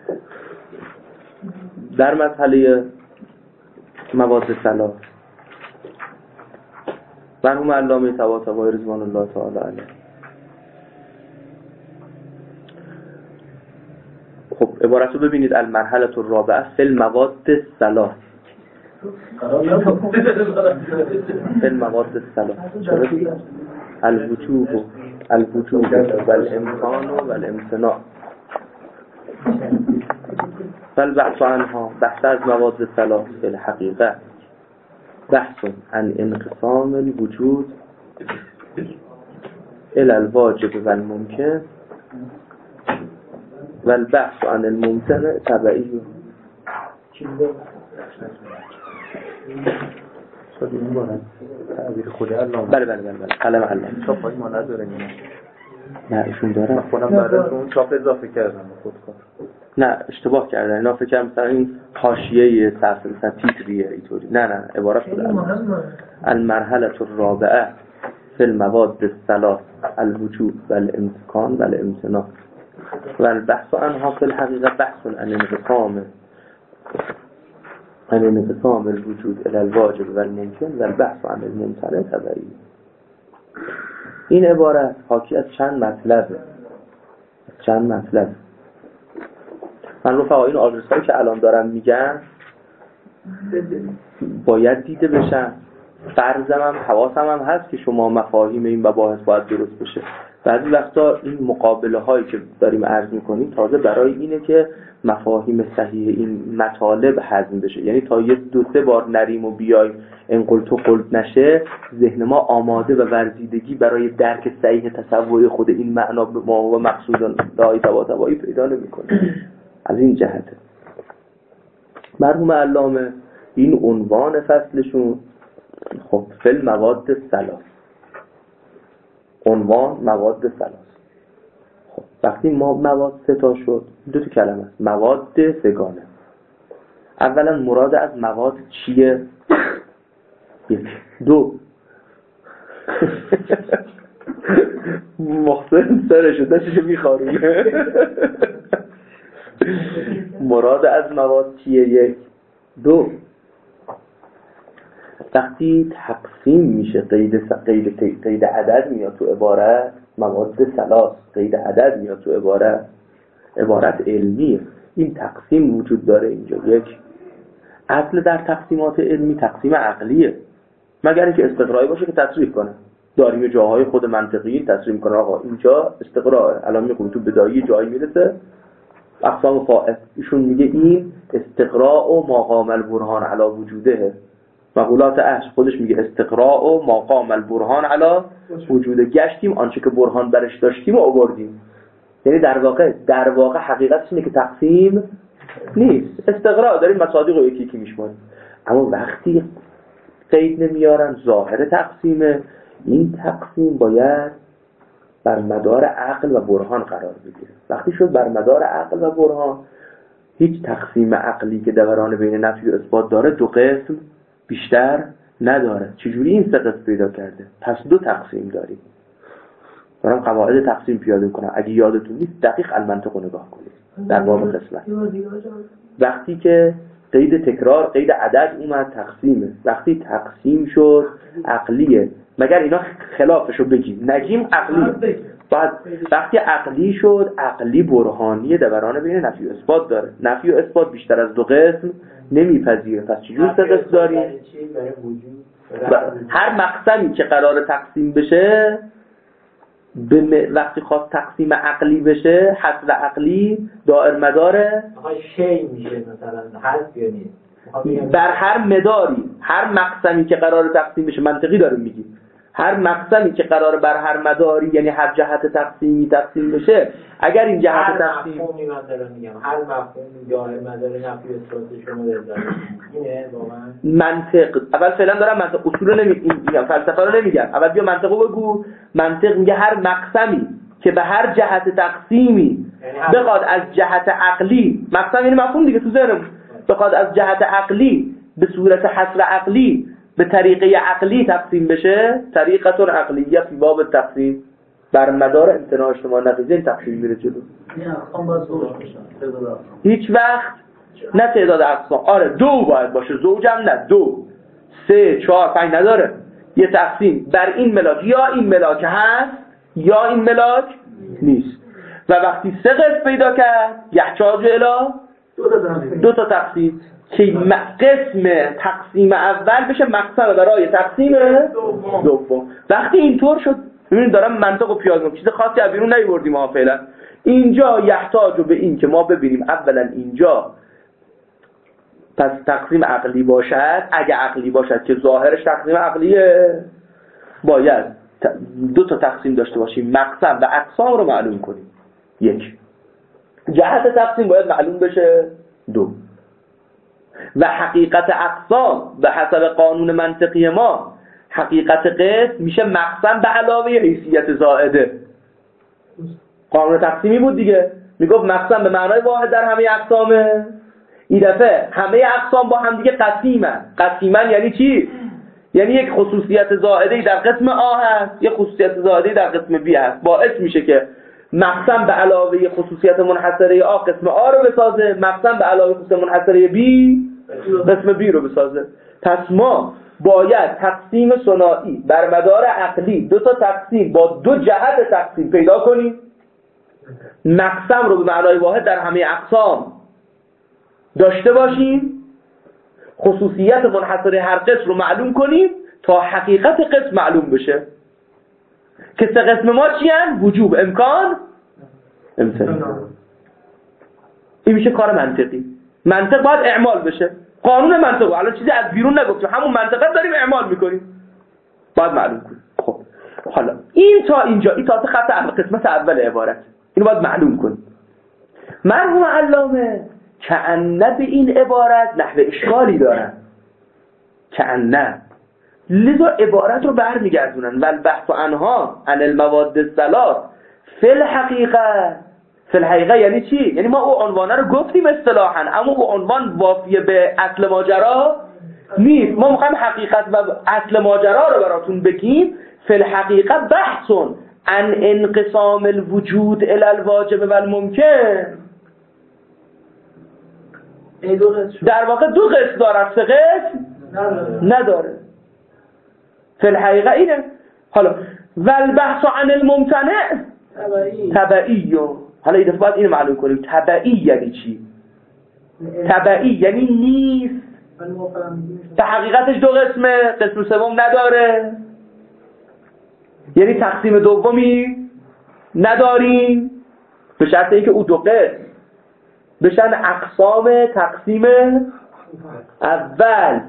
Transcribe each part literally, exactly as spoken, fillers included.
در مسئله مواد ثلاث مرحوم علامه طباطبایی رضوان الله تعالی علیه، خب عبارت رو ببینید، المرحله الرابعه فی المواد ثلاث، فی المواد ثلاث الوجوب الوجوب والامکان والامتناع فالبحث عنها، بحث از مواد ثلاث فی الحقیقه بحث عن انقسام الوجود الى الواجب والممکن والبحث عن الممتنع تبعی. شاید این بارد تعبیر خود علامه. بله بله بله بله قلم علامه چاپ هایی ما نداره اینه. نه ایشون داره. من خودم بعد از اون چاپ اضافه کردم خودکار. نه اشتباه کردن، اینا فکر کنم مثلا این حاشیه صفحه مثلا تیتریه اینطوری. نه نه عبارت خود المرحله الرابعه فی المواد الثلاث الوجوب والامکان والامتناع والبحث عنها فی الحقیقه بحث عن انقسام عن انقسام الوجود الى الواجب والممکن والبحث عن الممتنع تبعی. این عبارت حاکی از چند مطلبه، چند مطلب. من رفقا این آدرس هایی که الان دارم میگن باید دیده بشن. فرضم هم حواسم هم هست که شما مفاهیم این مباحث باید درست بشه. بعضی وقتا این مقابله هایی که داریم عرض میکنیم تازه برای اینه که مفاهیم صحیح این مطالب هضم بشه، یعنی تا یه دو سه بار نریم و بیایم انقل تو قلت نشه، ذهن ما آماده و ورزیدگی برای درک صحیح تصوری خود این معنا به ما و مقصود دای طباطبایی پیدا نمیکنه. از این جهته مرحوم علامه این عنوان فصلشون خب فی المواد ثلاث، عنوان مواد ثلاث. خب وقتی ما مواد سه تا شد، دو تا کلمه است، مواد سگانه. اولا مراد از مواد چیه؟ یک. دو محسن سرشو داشتش میخارونه. مراد از مواد چیه؟ یک. دو وقتی تقسیم میشه قید قید قید عدد میاد تو عبارت، مواد ثلاث قید عدد میاد تو عبارت، عبارت علمیه. این تقسیم وجود داره اینجا. یک اصل در تقسیمات علمی تقسیم عقلیه، مگر اینکه استقرایی باشه که تصریح کنه. داریم جاهای خود منطقی تصریح میکنه آقا اینجا استقراه، الان میگم تو بدایی جایی میرسه اقسام فائق، ایشون میگه این استقراء و مقام البرهان علی وجوده. مقولات عشق خودش میگه استقراء و مقام البرهان علی وجوده. گشتیم آنچه که برهان برش داشتیم و آوردیم. یعنی در واقع در واقع حقیقتش اینه که تقسیم نیست، استقراء داریم مصادیق رو یکی یکی میشماریم. اما وقتی قید نمیارن ظاهر تقسیمه، این تقسیم باید بر مدار عقل و برهان قرار بگیره. وقتی شد بر مدار عقل و برهان، هیچ تقسیم عقلی که دوران بین نفی و اثبات داره دو قسم بیشتر نداره. چجوری این سه قسم پیدا کرده؟ پس دو تقسیم داریم. دارم قواعد تقسیم پیاده کنم، اگه یادتون نیست دقیق المنطق رو نگاه کنید در باب قسمت. وقتی که قید تکرار قید عدد اومد تقسیمه، وقتی تقسیم شد عقلیه، مگر اینا خلافشو بگیم نگیم عقلیه. بعد وقتی عقلی شد عقلی برهانی دوران بین نفی و اثبات داره. نفی و اثبات بیشتر از دو قسم نمیپذیره. پس چجور سه قسم داریم؟ هر مقسمی که قرار تقسیم بشه به وقتی خواست تقسیم عقلی بشه، حصر عقلی دائر مداره شی میشه مثلا حذف یا نیست. بر هر مداری هر مقسمی که قرار تقسیم بشه، منطقی داریم میگیم هر مقسمی که قرار بر هر مداری یعنی هر جهت تقسیمی تقسیم بشه، اگر این جهت تقسیم هر مفهومی من دارم میگم هر مفهومی دائر مدار نفی اثبات شما دارید اینه واقعا منطق. اول فعلا دارم منطق اصول رو نمیگم، فلسفه رو نمیگم، اول بیا منطقو بگو. منطق میگه هر مقسمی که به هر جهت تقسیمی بخواد از جهت عقلی، مقسم یعنی مفهوم دیگه تو ذهنم، بخواد از جهت عقلی به صورت حصر عقلی به طریقه عقلی تقسیم بشه، طریقه عقلیه فی باب تقسیم، بر مدار امتناع اجتماع نقیضه این تقسیم میره جلو. این اقسام باید زوج باشن. هیچ وقت نه تعداد اقسام. آره دو باید باشه، زوجم نه، دو سه چهار پنج نداره. یه تقسیم بر این ملاک یا این ملاک هست یا این ملاک نیست. و وقتی سه قسم پیدا کرد یحتاج الی دو تا تقسیم که قسم تقسیم اول بشه مقسم برای تقسیم دوم. وقتی اینطور شد ببینید دارم منطق و پیاز میکنم، چیز خاصی از بیرون نیوردیم ها فعلا. اینجا یحتاج به این که ما ببینیم اولا اینجا پس تقسیم عقلی باشد، اگه عقلی باشد که ظاهرش تقسیم عقلیه باید دو تا تقسیم داشته باشیم، مقسم و اقسام رو معلوم کنیم. یک جهت تقسیم باید معلوم بشه. دو و حقیقت اقسام به حسب قانون منطقی ما حقیقت قسم میشه مقسم به علاوه حیثیت زائده. قانون تقسیمی بود دیگه، میگفت مقسم به معنای واحد در همه اقسامه. این دفعه همه اقسام با هم دیگه قسیمن. قسیمن یعنی چی؟ یعنی یک خصوصیت زائده در قسم آ هست، یک خصوصیت زائده در قسم بی هست. باعث میشه که مقسم به علاوه خصوصیت منحصره آ قسم آ رو بسازه، مقسم به علاوه خصوصیت منحصره بی قسم بی رو بسازه. پس ما باید تقسیم ثنایی بر مدار عقلی دو تا تقسیم با دو جهت تقسیم پیدا کنیم، مقسم رو به معنای واحد در همه اقسام داشته باشیم، خصوصیت منحصره هر قسم رو معلوم کنیم تا حقیقت قسم معلوم بشه که سه قسم ما چی هن؟ وجوب، امکان، امتناع. این میشه کار منطقی. منطق باید اعمال بشه. قانون منطق الان چیزی از بیرون نگفتیم، همون منطقه داریم اعمال میکنیم، باید معلوم کنیم. خب حالا این تا اینجا این تا خط اول قسمت اول عبارت اینو باید معلوم کنیم. مرحوم علامه کأنه به این عبارت نحو اشکالی دارن، کأنه لذا عبارت رو برمیگردونن و البحث عنها عن المواد الثلاث فی الحقیقه. فی الحقیقه یعنی چی؟ یعنی ما او عنوانه رو گفتیم اصطلاحاً، اما او عنوان وافیه به اصل ماجرا نیست. ما میخوایم حقیقت و اصل ماجرا رو براتون بگیم. فی الحقیقه بحث عن انقسام الوجود الی الواجب و الممکن. در واقع دو قسم داره، سه قسم نداره. فی الحقیقه اینه. حالا والبحث عن الممتنع تبعی. حالا این دفعه باید اینو معلوم کنیم تبعی یعنی چی؟ تبعی یعنی نیست، به حقیقتش دو قسمه، قسم سوم نداره، یعنی تقسیم دومی نداریم به شرط اینکه او دو قسم بشن اقسام تقسیم اول.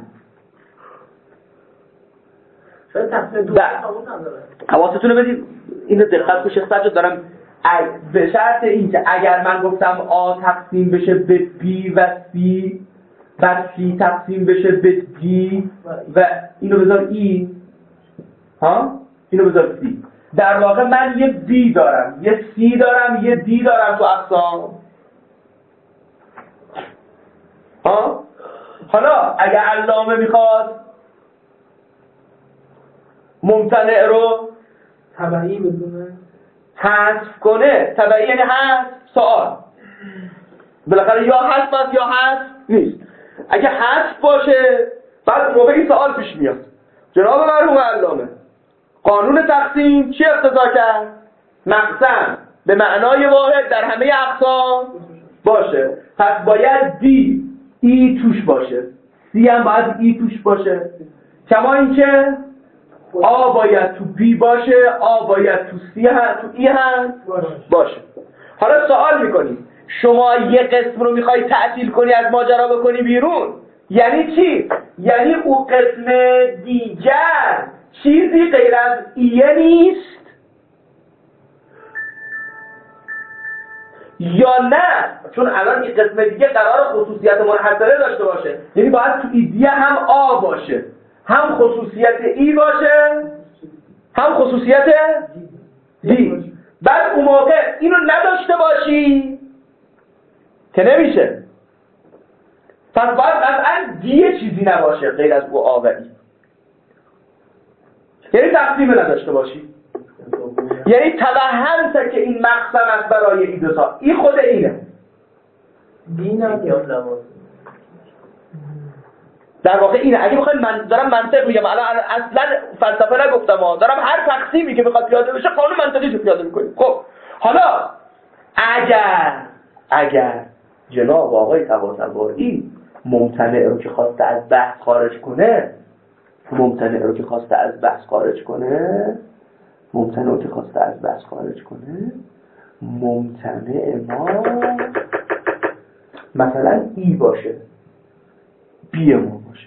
شاید تقسیم دوم نداره. حواستون رو بدید اینو دقت کنید. شیخ سجاد دارم به شرط اینکه اگر من گفتم آ تقسیم بشه به بی و سی، بعد سی تقسیم بشه به دی و اینو بذار ای، ها اینو بذار سی، در واقع من یه بی دارم، یه سی دارم، یه دی دارم تو اقسام. ها حالا اگر علامه میخواد ممتنع رو تبعی بدونه حذف کنه، تبعی یعنی حذف سوال، بالاخره یا حذف است یا حذف نیست. اگه حذف باشه بعد موقع این سوال پیش میاد جناب مرحوم علامه قانون تقسیم چی اقتضا کرد؟ مقسم به معنای واحد در همه اقسام باشه، پس باید دی ای توش باشه، سی هم باید ای توش باشه، کما اینکه آ باید تو بی باشه، آ باید تو سی هم تو ای هم باشه. حالا سوال میکنیم شما یه قسم رو میخوای تعطیل کنی، از ماجرا بکنی بیرون، یعنی چی؟ یعنی او قسم دیگر چیزی غیر از ایه نیست یا نه؟ چون الان این قسم دیگه قرار خصوصیت منحصره داشته باشه، یعنی باید تو ایدیه هم آ باشه، هم خصوصیت ای باشه، هم خصوصیت دی. بعد اون موقع اینو نداشته باشی که نمیشه، پس باید قطعا دیه چیزی نباشه غیر از او آوری، یعنی تقسیم نداشته باشی. یعنی توهم که این مقسم است برای این دو تا، این خود اینه دین هم در واقع اینه. اگه بخواید من دارم منطق میگم، الان اصلا فلسفه نگفتم ها، دارم هر تقسیمی که بخواد پیاده بشه قانون منطقی رو پیاده میکنیم. خب حالا اگر اگر جناب آقای طباطبایی ممتنع رو که خواسته از بحث خارج کنه ممتنع رو که خواسته از بحث خارج کنه ممتنع رو که خواسته از بحث خارج کنه ممتنع ما مثلا ای باشه، بی ما باشه،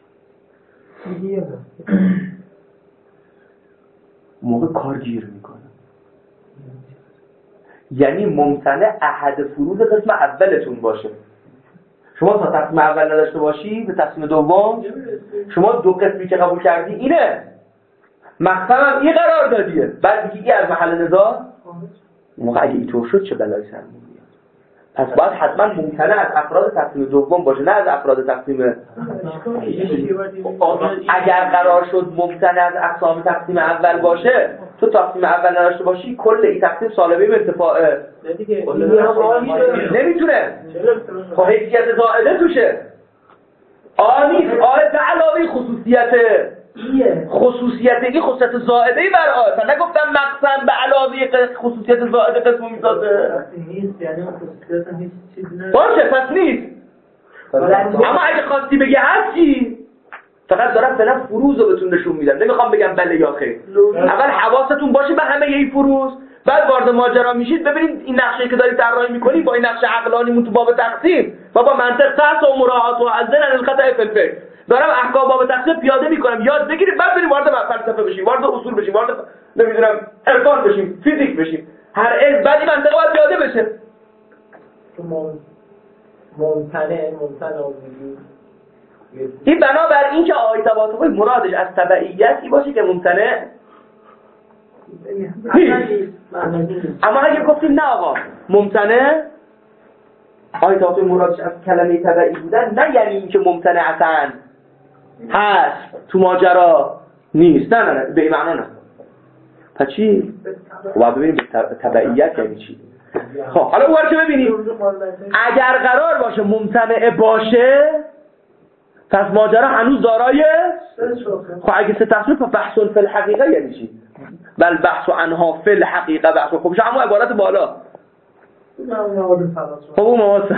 موقع کار گیر میکنه. یعنی ممتنع احد فروض قسم اولتون باشه. شما تا تقسیم اول نداشته باشی به تقسیم دوم، شما دو قسمی که قبول کردی اینه، مقسم هم این قرار دادیه، بعد دیگه از محل نزاع موقع اگه اینطور شد چه بلایی سر میاد. پس باید حتما ممتنع از افراد تقسیم دوم باشه، نه از افراد تقسیم. اگر قرار شد ممتنع از اقسام تقسیم اول باشه، تو تقسیم اول نداشته باشی کل این تقسیم سالبه به انتفاعه نمیتونه. خب حیثیت زائده توشه آنیست، آه به علاوه خصوصیته خصوصیت این خصوصیت زائده‌ای بر آه. نگفتم مقسم به علاوه خصوصیت زائده قسمو میسازه نیست، یعنی خصوصیت هم هیچ چیزی نداره. باشه پس نیست. اما اگه خواستی بگی هستی، فقط دارم فعلا فروز رو بهتون نشون میدم، نمیخوام بگم بله یا خیر. اول حواستون باشه به همه این فروز، بعد وارد ماجرا میشید ببینید این نقشه‌ای که دارید طراحی میکنید با این نقشه عقلانیمون تو باب تقسیم و با منطق تحت و مراعات و ازن الخطا فی الفکر دارم احکام باب تقسیم پیاده میکنم، یاد بگیرید بعد بریم وارد فلسفه بشیم، وارد اصول بشیم، وارد نمیدونم عرفان بشیم، فیزیک بشیم، هر علم بعد این منطقه باید پیاده بشه. ممتنع ممتنع این بنابر این که آقای طباطبایی مرادش از تبعیتی باشه که ممتنع اما اگه گفتیم نه آقا ممتنع آقای طباطبایی مرادش از کلمه تبعی بودن، نه یعنی این که ممتنع اصلا هست تو ماجرا نیست، نه نه نه به این معنا نه. پس چی؟ باید ببینیم تبعیت یعنی چی. خب حالا اول که ببینیم اگر قرار باشه ممتنع باشه پس ماجرا هنوز دارای خب اگه سه تقسیم پس بحث فی الحقیقه یعنی چی؟ بل بحث عنها فی الحقیقه بحث خب شو همون عبارت بالا خب اون مواد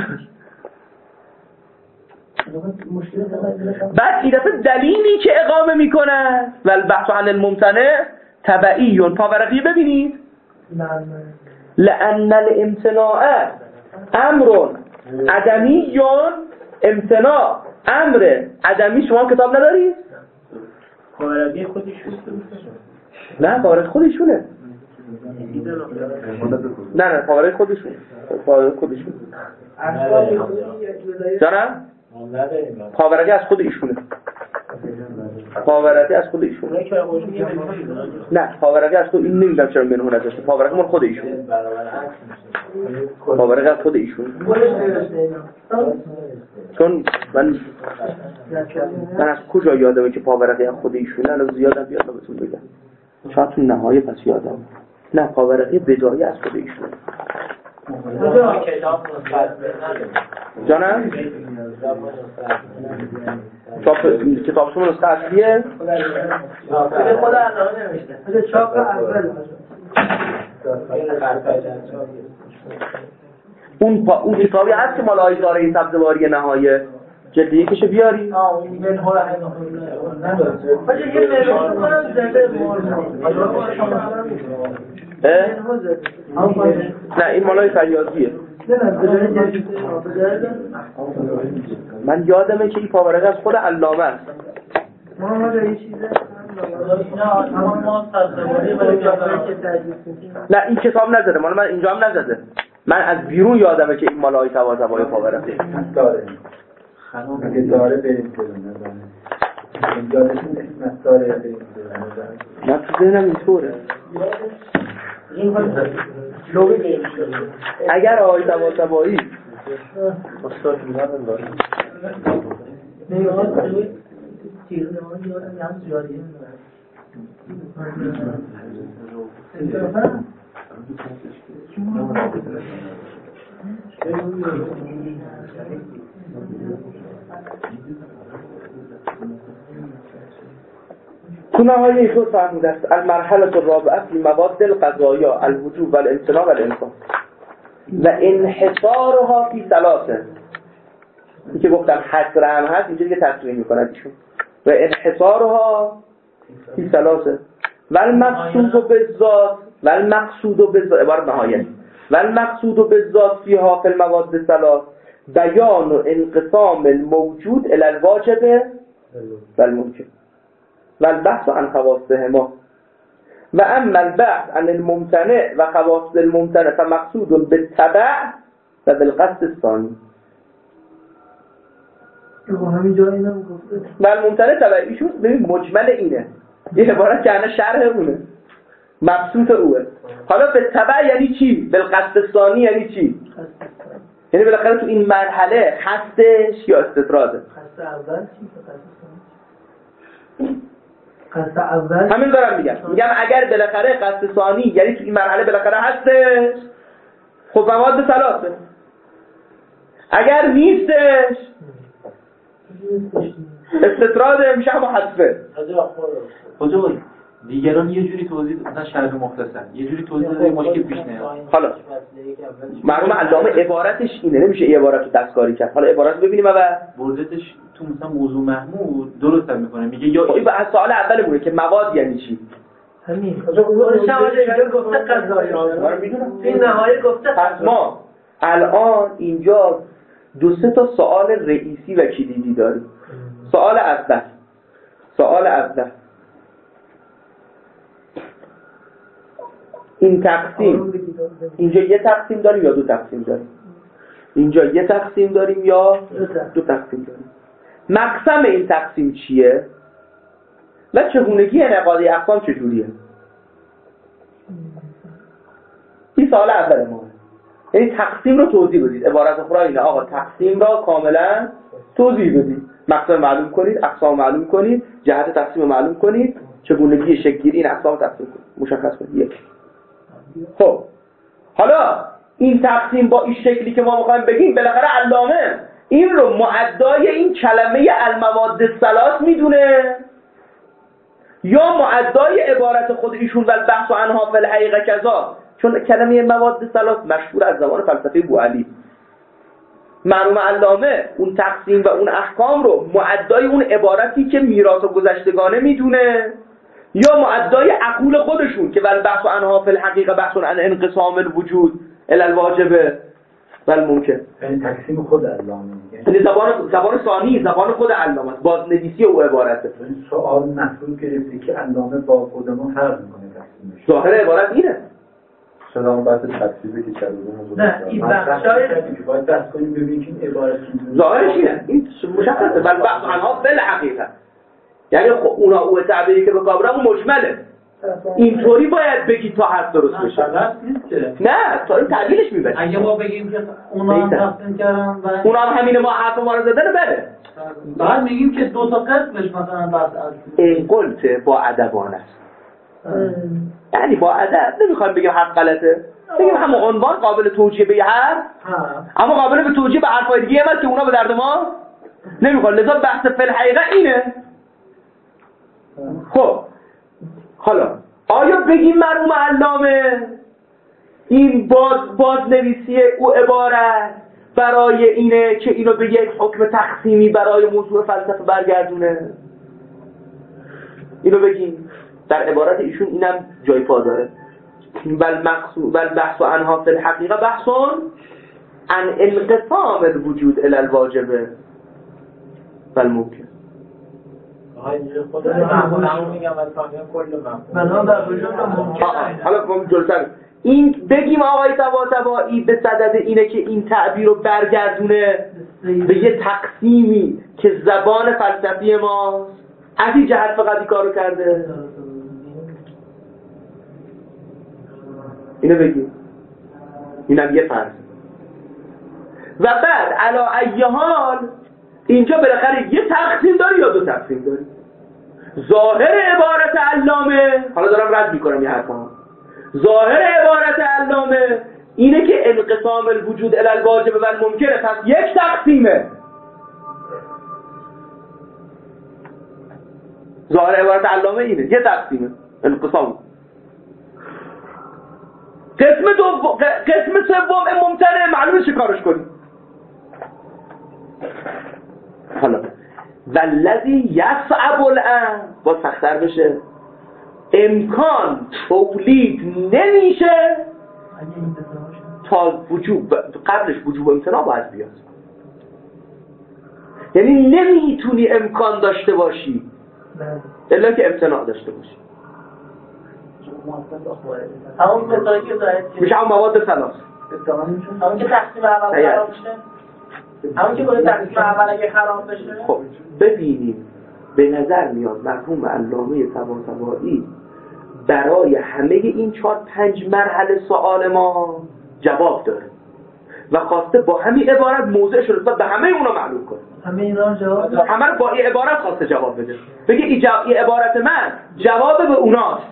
بعد این دفعه دلیلی که اقامه میکنه ول بحث عن الممتنع تبعیون پاورقی ببینید لأن الامتناع امر عدمیون امتناع امر عدمی. شما کتاب ندارید؟ پاورقی خودشون نه پاورقی خودشونه نه نه پاورقی خودشون پاورقی خودشون جانم پاورقی از خود ایشونه پاورقی از خود ایشونه نه پاورقی از خود این نمیدونم چرا منو نذاشته پاورقی مال خود ایشونه پاورقی از خود ایشونه چون من من از کجا یادمه که پاورقی از خود ایشونه الان زیادم بیاد بهتون بگم شاید تو نهایه پس یادم نه پاورقی بدایی از خود ایشونه جانم چاپ کتاب شما نسخه اصلیه خود علامه نوشته چاپ اول اون پا... اون کتابی هست که مال آیزاره سبزواری نهایه جلد یکیشو بیاری آه اون منهور نداره باشه یه منهور کنم زنده نه این مالای فریادیه من یادمه که این پاورقی از خود علامه است نه این کتاب نزده مال من اینجا هم نزده من از بیرون یادمه که این مالای طباطبایی پاورقی داره خانم اگه داره بریم کنیم یادشون اسم داره بریم نه تو ذهنم اینطوره اگر آقای طباطبایی استاد میدونم داره تو نهایه اینطور فرموده است المرحله الرابعه فی مواد الغذایا الوجوب والامتناع والامکان و انحصارها فی ثلاثه. این که گفتم حصر هم هست اینجا دیگه تصریح میکنه ایشون و انحصارها فی ثلاثه و المقصود بالذات و المقصود بالذات عبارت نهایه و المقصود بالذات فیها فی المواد الثلاث بیان و انقسام الموجود الی الواجب و الممکن و البحث عن خواصهما و اما البحث عن الممتنع و خواص الممتنع فمقصود بالتبع و بالقصد الثانی. همین جا اینم گفته و الممتنع تبعیشون ببین مجمل اینه، یه عبارت که انا شرح اونه، مبسوط اوه. حالا به تبع یعنی چی؟ بالقصد الثانی یعنی چی؟ یعنی بالاخره تو این مرحله قصدش یا استطراده؟ قصد اول چی؟ قصد اول همین دارم میگم میگم اگر بالاخره قصد ثانی یعنی تو این مرحله بالاخره هستش، خب مواد ثلاثه. اگر نیستش استطراده میشه همه حذفه. کجا دیگران یه جوری توضیح مثلا شرح مختصر یه جوری توضیح داده مشکل پیش نیاد. حالا مرحوم علامه عبارتش اینه، نمیشه این عبارت رو دستکاری کرد. حالا عبارت رو ببینیم و بردتش تو مثلا موضوع محمود درست هم میکنه، میگه یا این به سوال اول مونه که مواد یعنی چی. همین اون شواهد گفته قضایی ما میدونم این نهایت گفته. پس ما الان اینجا دو سه تا سوال رئیسی و کلیدی داریم. سوال اول سوال اول این تقسیم اینجا یه تقسیم داریم یا دو تقسیم داریم؟ اینجا یه تقسیم داریم یا دو تقسیم داریم؟ مقسم این تقسیم چیه؟ و چگونگی انعقاد اقسام چجوریه؟ این سوال اول ما. یعنی تقسیم رو توضیح بدید. عبارت خورا اینه آقا تقسیم را کاملا توضیح بدید. مقسم معلوم کنید، اقسام معلوم کنید، جهت تقسیم معلوم کنید، چگونگی شکل‌گیری این اقسام تقسیم کنید. مشخص کنید. یک. خب حالا این تقسیم با این شکلی که ما می‌خوایم بگیم بالاخره علامه این رو معدای این کلمه المواد الثلاث میدونه یا معدای عبارت خود ایشون و البحث عنها فی الحقیقه کذا؟ چون کلمه مواد الثلاث مشهور از زمان فلسفه بوعلی. مرحوم علامه اون تقسیم و اون احکام رو معدای اون عبارتی که میراث گذشتگانه میدونه یا معدای عقول خودشون که ول بحث عنها فی الحقیقه بحث عن انقسام الوجود الی الواجب و الممکن. یعنی تقسیم خود علامه میگه. یعنی زبان زبان ثانی زبان خود علامه است. بازنویسی او عبارته. این سوال مفهوم گرفته که علامه با خود ما فرق میکنه تقسیمش. ظاهر عبارت اینه. شما بحث تفسیری که کردیم نه این بخشای که باید بحث کنیم ببینیم که این عبارت ظاهرش اینه. این مشخصه ول بحث عنها فی الحقیقه. یعنی خب اونا او تعبیری که به کار برام مجمله. اینطوری باید بگی تا حد درست بشه. نه تا این تعبیرش میبره. اگه ما بگیم که اونا هم تقسیم کردن و اونا هم همین ما حرف ما رو زدن بله. بعد میگیم که دو تا قسمش مثلا بحث از این قلت با ادبانه است. یعنی با ادب نمیخوایم بگیم حرف غلطه. بگیم همون عنوان قابل توجیه به حرف اما قابل به توجیه به حرفای دیگه هم که اونا به درد ما نمیخواد. لذا بحث فی الحقیقه اینه. خب حالا آیا بگیم مرحوم علامه این باز بازنویسی او عبارت برای اینه که اینو به یک حکم تقسیمی برای موضوع فلسفه برگردونه؟ اینو بگیم در عبارت ایشون اینم جای پا داره. بل مقصود بل بحث عنها فی الحقیقه بحث عن انقسام الوجود الی الواجب و الممکن. حالا ما جلوتر این بگیم آقای طباطبایی به صدد اینه که این تعبیر رو برگردونه به یه تقسیمی که زبان فلسفی ما از این جهت فقط این کارو کرده. اینو بگیم اینم یه فرض. و بعد علا ای حال اینجا بالاخره یه تقسیم داری یا دو تقسیم داری؟ ظاهر عبارت علامه، حالا دارم رد میکنم یه حرفا، ظاهر عبارت علامه اینه که انقسام الوجود الی الواجب و الممکنه، پس یک تقسیمه. ظاهر عبارت علامه اینه، یه تقسیمه انقسام. قسم دوم، قسم سوم ممتنه، معلومه چه کارش کنی. حالا والذی یصعب الان، با سخت‌تر بشه، امکان تولید نمیشه تا وجوب، قبلش وجوب امتناع باید بیاد. یعنی نمیتونی امکان داشته باشی الا که امتناع داشته باشی. همون مثالی که دارید میشه همون مواد ثلاث، همون که تقسیم اول خراب میشه، همون که باید تقسیم اول اگه خراب بشه. خب ببینیم به نظر میاد مرحوم علامه طباطبایی برای همه این چهار پنج مرحله سوال ما جواب داره و خواسته با همین عبارت موضعش رو نسبت به همه اونا معلوم کنه. همه اینا جواب داره. همه رو با این عبارت خواسته جواب بده. بگه این, جو... این عبارت من جواب به اوناست.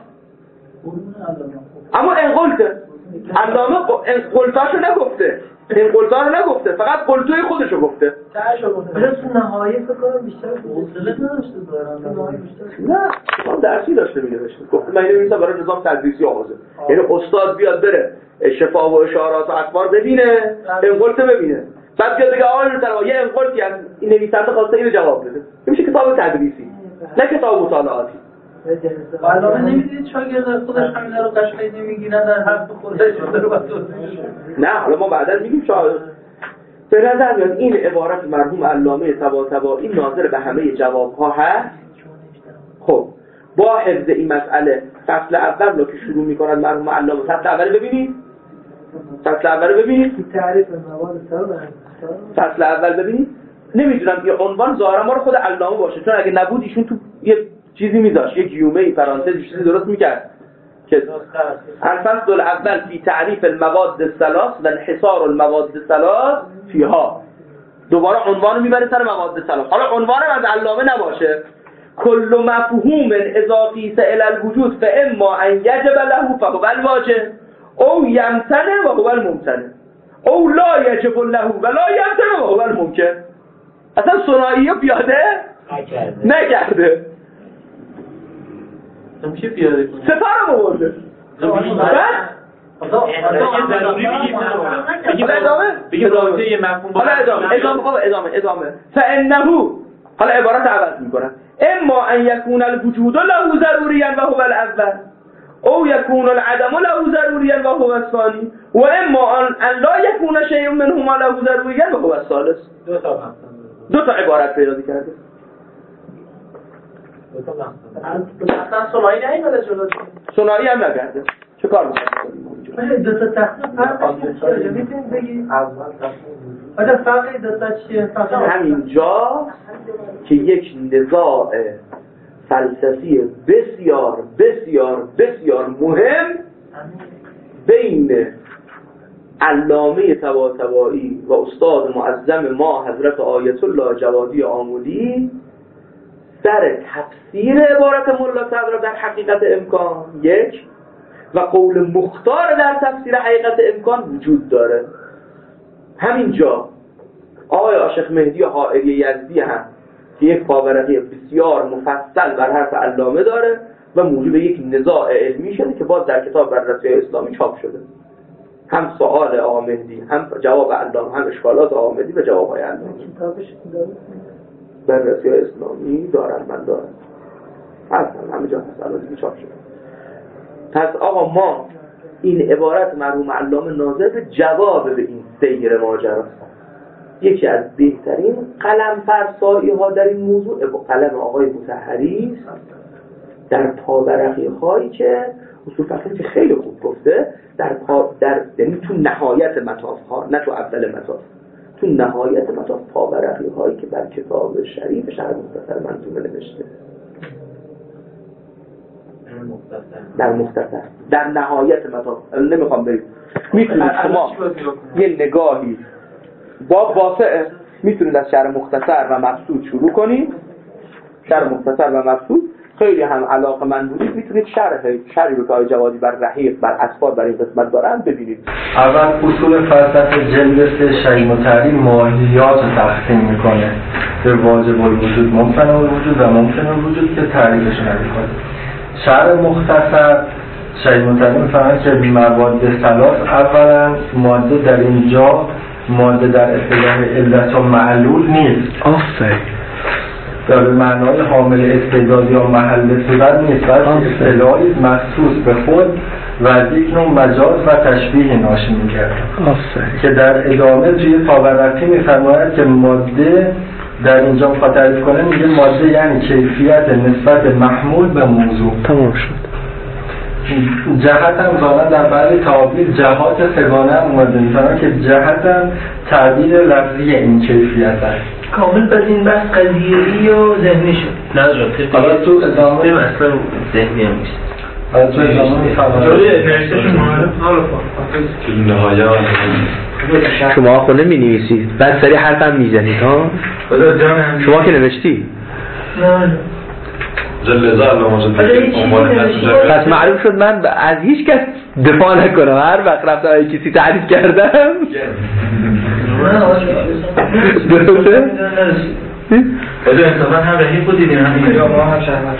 اما انقلته علامه انقلتاشو نگفته، انقلتا رو نگفته، فقط قلتوی خودشو گفته. تاشو گفته. ولی تو نهایت فکر کنم بیشتر حوصله نداشته دارن. نهایت بیشتر. نه، من درسی داشته می‌نوشتم. گفتم من اینو می‌نویسم برای نظام تدریسی آموزه. یعنی استاد بیاد بره شفا و اشارات و اخبار ببینه، انقلت ببینه. بعد بیاد بگه آقا اینو طرف یه انقلتی از این نویسنده خواسته اینو جواب بده. این میشه کتاب تدریسی، نه کتاب مطالعاتی. علامه نمیدید شاگرد خودش همینا رو قشنگ نمیگیرن در حرف خودش رو. نه حالا ما بعدا میگیم شاید به نظر میاد این عبارت مرحوم علامه طباطبایی ناظر به همه جوابها هست. خب با حفظ این مسئله فصل اول رو که شروع میکنن مرحوم علامه، فصل اول ببینید، فصل اول ببینید تعریف مواد سال، فصل اول ببینید. نمیدونم یه عنوان ظاهرا ما رو خود علامه باشه، چون اگه نبود ایشون تو یه چیزی میذاشت، یه گیومه ای پرانتز چیزی درست میکرد که الفصل الاول فی تعریف المواد الثلاث و انحصار المواد الثلاث فیها. دوباره عنوان میبره سر مواد الثلاث. حالا عنوانم از علامه نباشه، کل مفهوم اضافی سئل الوجود فاما ان یجب له فهو الواجب او یمتنع و هو الممتنع او لا یجب له و لا یمتنع و هو الممکن. اصلا ثنائیه پیاده نکرده، نمیشه پیاده کنه. ستاره مورده. بعد بگیم ادامه بگیم رابطه یه مفهوم با حالا ادامه ادامه بابا ادامه ادامه فانه، حالا عبارت عوض میکنن، اما ان یکون الوجود له ضروریا و هو الاول او یکون العدم له ضروریا و هو الثانی و اما ان لا یکون شیء منهما له ضروریا و هو الثالث. دو تا دو تا عبارت پیدا کرده. دو تا اصلا ثنایی نیومده جلو. ثنایی هم نکرده. چه کار می‌کنید؟ دو تا تقسیم فرقش چیه؟ می‌تونید بگید؟ اول تقسیم. آره فرقی دو تا چیه؟ همینجا که یک نزاع فلسفی بسیار بسیار بسیار مهم بین علامه طباطبایی و استاد معظم ما حضرت آیت الله جوادی آمولی سر تفسیر عبارت ملا صدر در حقیقت امکان یک و قول مختار در تفسیر حقیقت امکان وجود داره. همینجا آقای عاشق مهدی حائری یزدی هم که یک پاورقی بسیار مفصل بر حرف علامه داره و موجب یک نزاع علمی شده که باز در کتاب بررسی اسلامی چاپ شده. هم سوال آقا مهدی، هم جواب علامه، هم اشکالات آقا مهدی و جواب‌های علامه. کتابش داره بررسی اسلامی دارن، من دارم. اصلا همه جا هست، الان دیگه چاپ شده. پس آقا ما این عبارت مرحوم علامه ناظر به جواب به این سیر ماجراست. یکی از بهترین قلم فرسایی ها در این موضوع قلم آقای مطهری است در پاورقی هایی که اصول فقهی که خیلی خوب گفته در پا در یعنی تو نهایت مطاف ها، نه تو اول مطاف، تو نهایت مطاف پاورقی هایی که بر کتاب شریف شرح مختصر منظومه نوشته. در مختصر در نهایت مطاف نمیخوام بریم، میتونید شما یه نگاهی با واسه میتونید از شرح مختصر و مبسوط شروع کنید، شرح مختصر و مبسوط خیلی هم علاقه من بودید میتونید شرح شرحی رو که آقای جوادی بر رحیق بر اسباب بر این قسمت دارن ببینید. اول اصول فلسفه جلد سه شیء متعدی ماهیات رو تقسیم میکنه به واجب الوجود، ممکن الوجود و ممکن الوجود که تعریفش نمیکنه. شرح مختصر شیء متعدی میفهمه که مواد ثلاث اولا ماده در اینجا ماده در اصطلاح علت و معلول نیست. آفرین. در معنای حامل استعداد یا محل صورت نیست، بلکه اصطلاحی مخصوص به خود و از یک نوع مجاز و تشبیه ناشی می‌گردد که در ادامه توی طابقاتی می‌فرماید که ماده در اینجا می‌خواد تعریف کنه، میگه ماده یعنی کیفیت نسبت محمول به موضوع. تمام شد. جهت هم ظاهرا در بعضی تعابیر جهات سگانه هم اومده می‌فرماید که جهت هم تعبیر لفظی این کیفیت است. کامل بس این بس قضیه‌ای و ذهنی شد. نه جان حالا تو ادامه اصلا ذهنی هم نیست. حالا تو ادامه می‌فرماید شما خود نمی‌نویسید بعد سری حرفم میزنید ها؟ شما که نوشتی؟ نه جلزه پس معلوم شد من از هیچ کس دفاع نکنم، هر وقت رفتم از کسی تعریف کردم درسته؟ بده انصافا هم رهی خود دیدیم هم یا ما هم شهر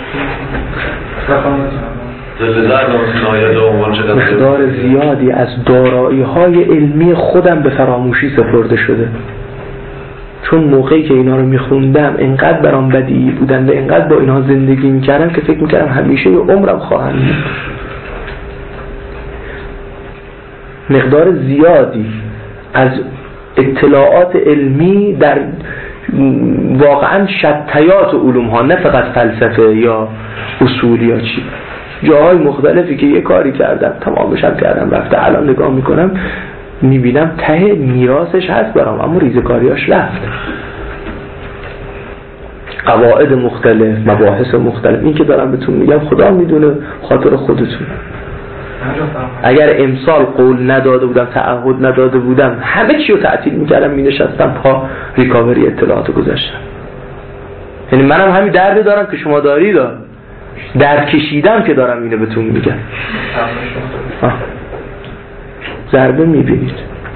مقدار زیادی از دارایی‌های علمی خودم به فراموشی سپرده شده، چون موقعی که اینا رو میخوندم انقدر برام بدیعی بودن و انقدر با اینا زندگی میکردم که فکر میکردم همیشه عمرم خواهم بود. مقدار زیادی از اطلاعات علمی در واقعا شتیات علوم ها، نه فقط فلسفه یا اصول یا چی، جاهای مختلفی که یه کاری کردم تمامش هم کردم رفته، الان نگاه میکنم میبینم ته میراثش هست برام اما ریزکاریاش رفت. قواعد مختلف، مباحث مختلف، این که دارم بهتون میگم خدا میدونه خاطر خودتون. اگر امسال قول نداده بودم، تعهد نداده بودم، همه چی رو تعطیل میکردم، مینشستم پا ریکاوری اطلاعات گذاشتم. یعنی منم همین درد دارم که شما دارید، درد کشیدم که دارم اینو بهتون میگم. ضربه میبینید.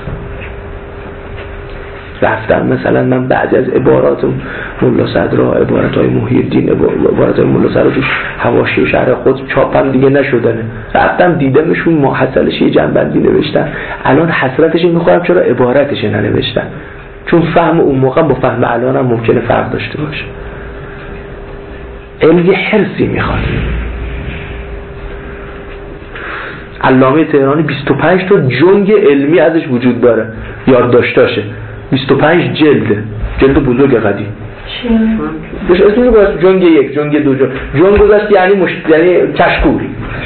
رفتم مثلا من بعضی از عبارات ملا صدرا، عبارات های محی الدین، عبارات های ملا صدرا توش حواشی شهر خود چاپم دیگه نشدنه، رفتم دیدمشون محصلش یه جنبندی نوشتن، الان حسرتش میخورم چرا عبارتش ننوشتن، چون فهم اون موقع با فهم الان هم ممکنه فرق داشته باشه. علم یه حرصی میخواد. علامه تهرانی بیست و پنج تا جنگ علمی ازش وجود داره، یادداشتاشه، بیست و پنج جلده، جلد بزرگ قدیم. چیه؟ بهش اسمی گذاشت جنگ یک، جنگ دو، جنگ جنگ گذاشت یعنی مش... یعنی کشکول.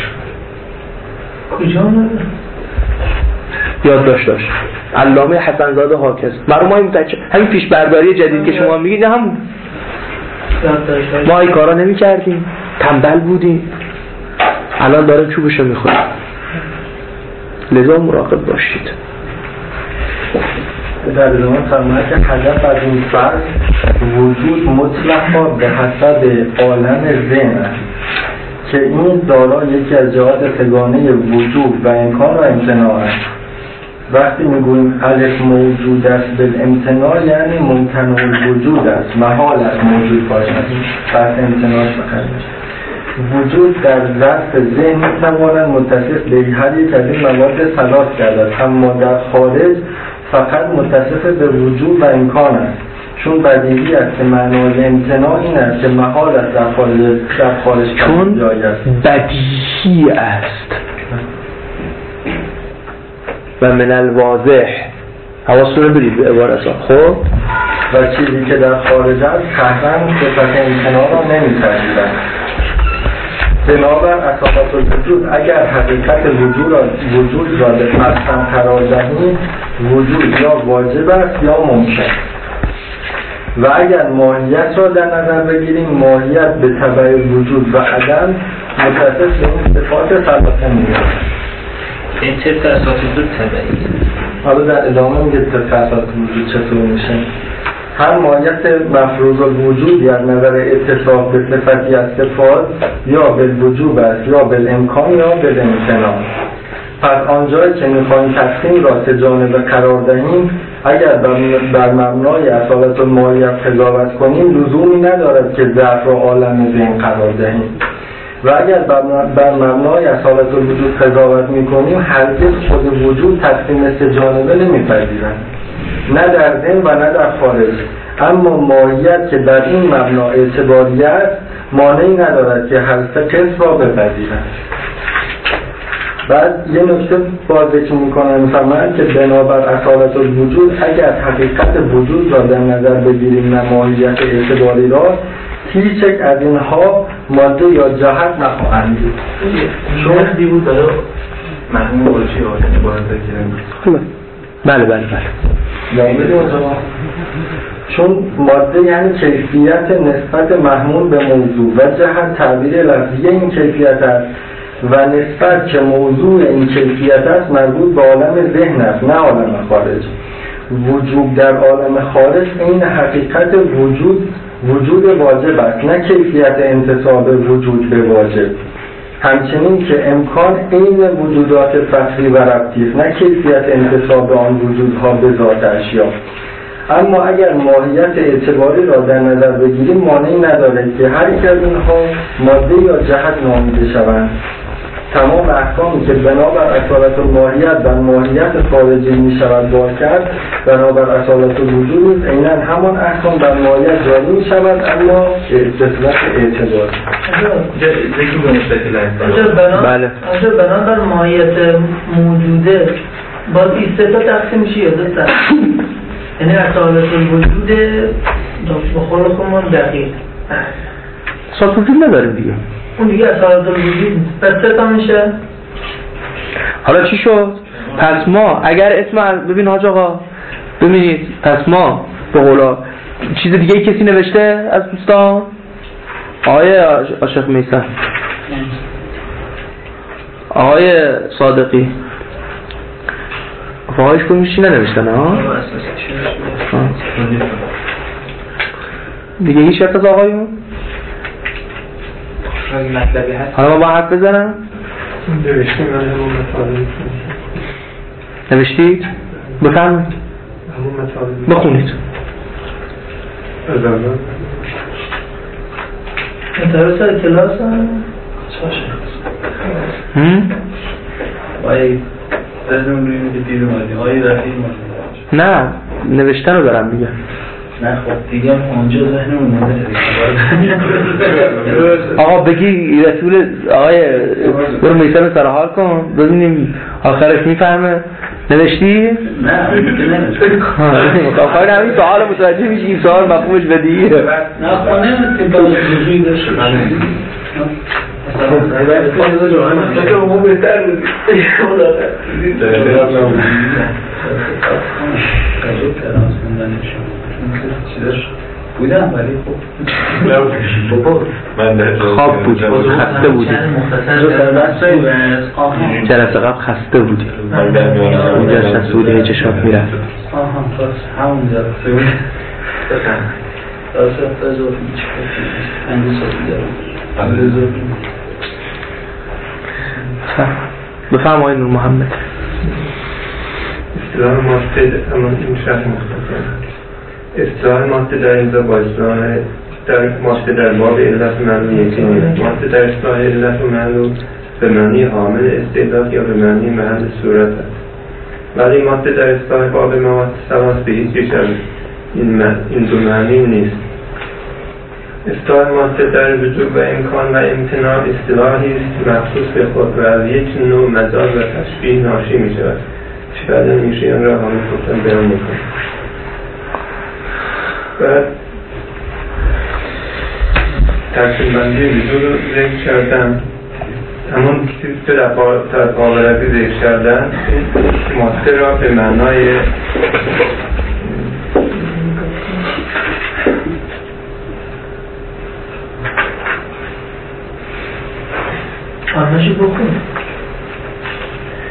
کجا یادداشتاش علامه حسن زاده حافظ. معلومه این بچه همین پیش برداری جدید که شما میگید هم ما این کارا نمی‌کردیم، تنبل بودیم، الان داریم چوبشو می‌خوریم. لذا مراقب باشید. در ادامه فرماید که هدف از این فرض وجود مطلقا به حسب عالم ذهن است که این دارا یکی از جهات سگانه وجود و امکان و امتناع است. وقتی میگوییم الف موجود است بالامتناع یعنی ممکن الوجود است، محال است موجود باشد، بحث امتناعش بخرید. وجود در ظرف ذهن میتواند متصف به هر یک از این مواد ثلاث گردد، اما در خارج فقط متصف به وجود و امکان است، چون بدیهی است که معنای امتناع این است که محال است در خارج در خارج چون بدیهی است و من الواضح. حواستون رو برید به عبارت ها. خب و چیزی که در خارج است قطعاً صفت امتناع را نمی‌پذیرد. بنابر اساسات الوجود اگر حقیقت وجود را وجود را به مقصد قرار دهیم، وجود یا واجب است یا ممکن. و اگر ماهیت را در نظر بگیریم، ماهیت به تبع وجود و عدم متصف به این صفات ثلاثه می‌گردد. این طبق اساس وجود تبعی. حالا در ادامه میگه طبق اساس وجود چطور میشه. هر ماهیت مفروض الوجود از نظر اتصاف به صفتی از صفات یا بالوجوب است یا بالامکان یا بالامتناع. پس آنجایی که میخوایم تقسیم را سه جانبه قرار دهیم، اگر بر مبنای اصالت الماهیت قضاوت کنیم لزومی ندارد که ذات را عالم ذهن قرار دهیم، و اگر بر مبنای اصالت الوجود قضاوت میکنیم هرگز خود وجود تقسیم سه جانبه نمیپذیرند، نه در ذهن و نه در خارج. اما ماهیت که در این مبنا اعتباری است مانعی ندارد که هر سه قسم را بپذیرند. بعد یه نکته باز ذکر میکنم مثلا که بنابر اصالت الوجود اگر حقیقت وجود را در نظر بگیریم نه ماهیت اعتباری را، هیچ یک از اینها ماده یا جهت نخواهند بود. چون دیو داره مرحوم بولچی آدم باید بگیرم. بله بله بله چون ماده یعنی کیفیت نسبت محمول به موضوع و جهت تعبیر لفظی این کیفیت است و نسبت که موضوع این کیفیت است مربوط به عالم ذهن است نه عالم خارج. وجود در عالم خارج این حقیقت وجود وجود واجب است نه کیفیت انتصاب وجود به واجب. همچنین که امکان این وجودات فطری و ربطی است نه کیفیت انتصاب آن وجودها به ذات اشیا. اما اگر ماهیت اعتباری را در نظر بگیریم مانعی ندارد که هر یک از اینها ماده یا جهت نامیده شوند. تمام احکامی که بنابر اصالت الماهیت و ماهیت خارجی می شود بار کرد بنابر اصالت الوجود عیناً همان احکام بر ماهیت جاری می شود اما به صورت اعتباری. ذکر به مستقل است. بله. آنجا بنابر ماهیت موجوده باز این سه تا تقسیم میشه یادت هست. یعنی اصالت الوجود به خود خودمون دقیق. اصالت وجود نداریم دیگه. اون دیگه اصالت الوجود پس سه تا میشه. حالا چی شد؟ پس ما اگر اسم ببین حاج آقا ببینید پس ما به قولا چیز دیگه ای کسی نوشته از دوستان؟ آقای عاشق میثم، آقای صادقی فاهاش کنیم چی ننوشتن ها؟ دیگه هیچ شرط از آقایون؟ حالا ما با حرف بزنم؟ نوشتیم من همون مطالبی نوشتید؟ بفرمایید همون مطالبی بخونید بزنم انترس های کلاس هم هم؟ آیه دستم روی میده دیر اومدی آیه رفیق مالی نه نوشتن رو دارم میگم نه خب دیگه اونجا ذهنمون نمیده آقا بگی رسول آقای برو میثم سرحال کن ببینیم آخرش میفهمه. نوشتی؟ نه نوشتی آخر همین سوال متوجه میشه این سوال مفهومش بدیه نه خونه نمیده که وجودی داشته بودم ولی خب خواب بود خسته بودی جلسه قبل خسته بودی اونجا سسولی هی چشات میرفت آها پس همون جلسه بود جلسه بزرگ پنجه سالی دارم بفهم آقای نور محمد. اصطلاح ماده اما این شرح مختصر اصطلاح ماده در اینجا با اصطلاح در ماده در باب علت معنی یکی نیست. ماده در اصطلاح علت معنی به معنی حامل استعداد یا به معنی محل صورت است، ولی ماده در اصطلاح باب مواد سواس به هیچ یک این, این دو معنی نیست. اصطلاح ماده در وجود و امکان و امتناع اصطلاحی است مخصوص به خود و از یک نوع مجاز و تشبیه ناشی می شود. بعد میشه آن را همه گفتن بیان میکنم. بعد تقسیم بندی وجود رو ذکر کردم، همون که در قابلتی ذکر کردن ماده را به معنای آنهاشو بکن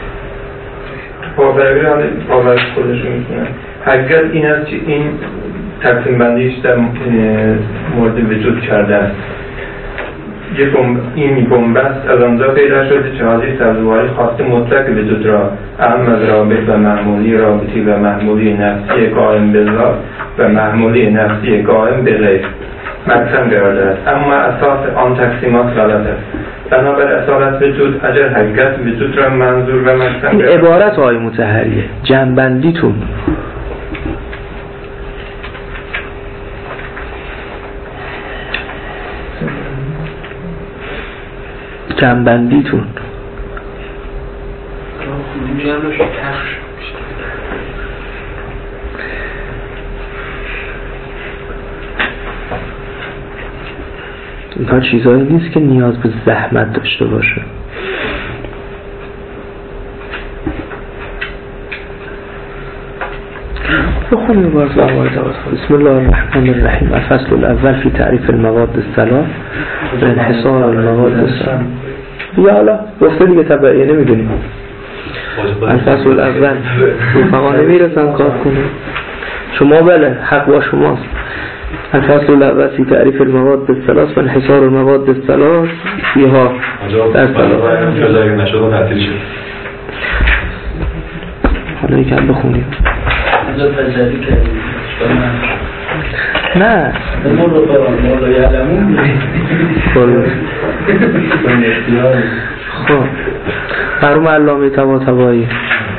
باوری هم باوری خودشون میکنن. اگر این از این تقسیم بندیش در مورد وجود کرده است. یک این بنبست از آنجا پیدا شده که حاضر سبزواری خواست مطلق وجود را اهم از رابط و محمولی رابطی و محمولی نفسی قائم به ذات و محمولی نفسی قائم به غیر مقسم قرار داد، اما اساس آن تقسیمات غلط است. بنابر اصالت وجود اگر حقیقت وجود را منظور و مقسم این عبارت آقای مطهریه، جنبندیتون جنبندیتون اینها چیزایی نیست که نیاز به زحمت داشته باشه. بخونیم باز آواز آواز بسم الله الرحمن الرحیم. الفصل الاول فی تعریف المواد الثلاث و انحصار المواد الثلاث. یا حالا گفته دیگه تبعیه نمیدونیم. الفصل الاول رفقا نمیرسن کار کنه شما بله حق با شماست. الفصل الاول فی تعریف المواد الثلاث و انحصار المواد الثلاث فیها در ثلاث نشد تعطیل شد. حالا یکم بخونیم. نه خب مرحوم علامه طباطبایی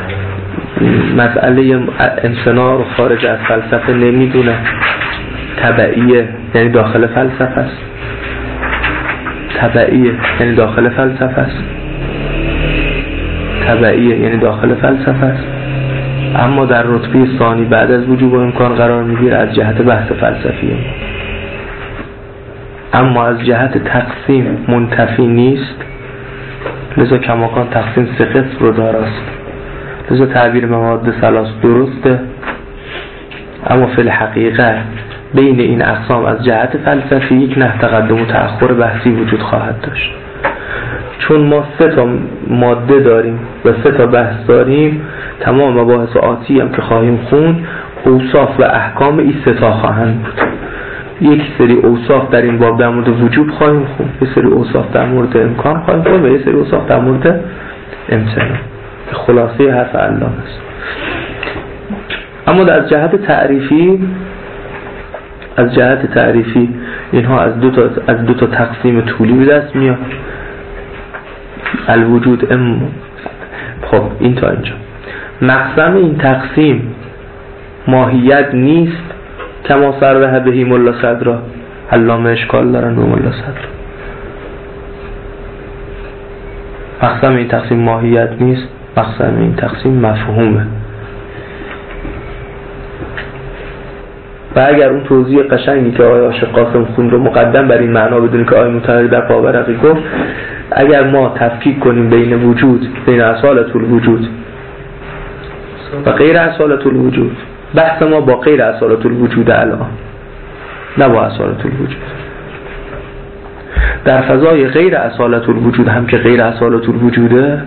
مسئله امتناع خارج از فلسفه نمیدونه، تبعیه یعنی داخل فلسفه است. تبعیه یعنی داخل فلسفه است. تبعیه یعنی داخل فلسفه است. اما در رتبه ثانی بعد از وجوب و امکان قرار میگیره از جهت بحث فلسفیه، اما از جهت تقسیم منتفی نیست. لذا کماکان تقسیم سه قسم رو داراست. لذا تعبیر مواد ثلاث درسته، اما فی الحقیقه بین این اقسام از جهت فلسفی یک نه تقدم و تأخر بحثی وجود خواهد داشت. چون ما سه تا ماده داریم و سه تا بحث داریم، تمام مباحث آتی هم که خواهیم خون اوصاف و احکام این سه تا خواهند بود. یک سری اوصاف در این باب در مورد وجوب خواهیم خون، یک سری اوصاف در مورد امکان خواهیم خون و یک سری اوصاف در مورد امتناع. خلاصه حرف علامه است. اما در جهت تعریفی از جهت تعریفی اینها از دو تا از دو تا تقسیم طولی به دست میاد. الوجود ام خب این تا اینجا مقسم این تقسیم ماهیت نیست کما سربه بهی ملا صدرا. علامه اشکال دارن به ملا صدرا. مقسم این تقسیم ماهیت نیست، مقسم این تقسیم مفهومه. و اگر اون توضیح قشنگی که آقای عاشق قاسم خون رو مقدم بر این معنا بدونی که آقای مطهری در پاورقی گفت، اگر ما تفکیک کنیم بین وجود، بین اصالت الوجود و غیر اصالت الوجود، بحث ما با غیر اصالت الوجود الان، نه با اصالت الوجود. در فضای غیر اصالت الوجود هم که غیر اصالت الوجوده،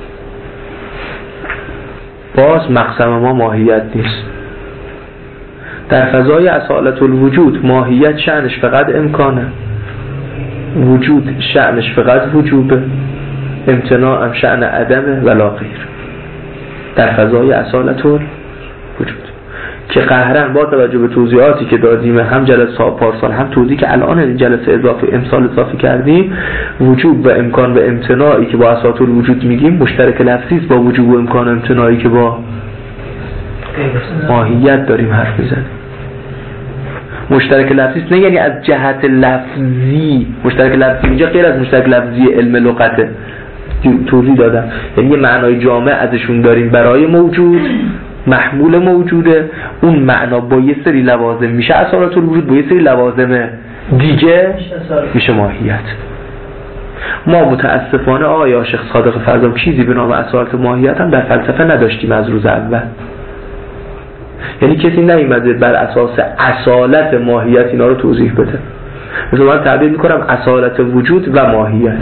باز مقسم ما ماهیت نیست. در فضای اصالت الوجود ماهیت شأنش فقط امکانه، وجود شأنش فقط وجوبه، امتناع هم شأن عدمه ولا غیر. در فضای اصالت الوجود که قهرن با توجه به توضیحاتی که دادیم، هم جلسه پارسال هم توضیحی که الان این جلسه اضافه امسال اضافه کردیم، وجود و امکان و امتناعی که با اصالت الوجود میگیم مشترک لفظی است با وجود و امکان و امتناعی که با ماهیت داریم حرف میزنیم. مشترک لفظی نه یعنی از جهت لفظی، مشترک لفظی اینجا غیر از مشترک لفظی علم لغته، توضیح دادم، یعنی یه معنای جامع ازشون داریم برای موجود، محمول موجوده، اون معنا با یه سری لوازم میشه اصالت الوجود، با یه سری لوازم دیگه میشه ماهیت. ما متاسفانه آقای عاشق صادق فرزام چیزی به نام اصالت ماهیت هم در فلسفه نداشتیم از روز اول. یعنی کسی نیامده بر اساس اصالت ماهیت اینا رو توضیح بده. مثلا من تعبیر میکنم اصالت وجود و ماهیت.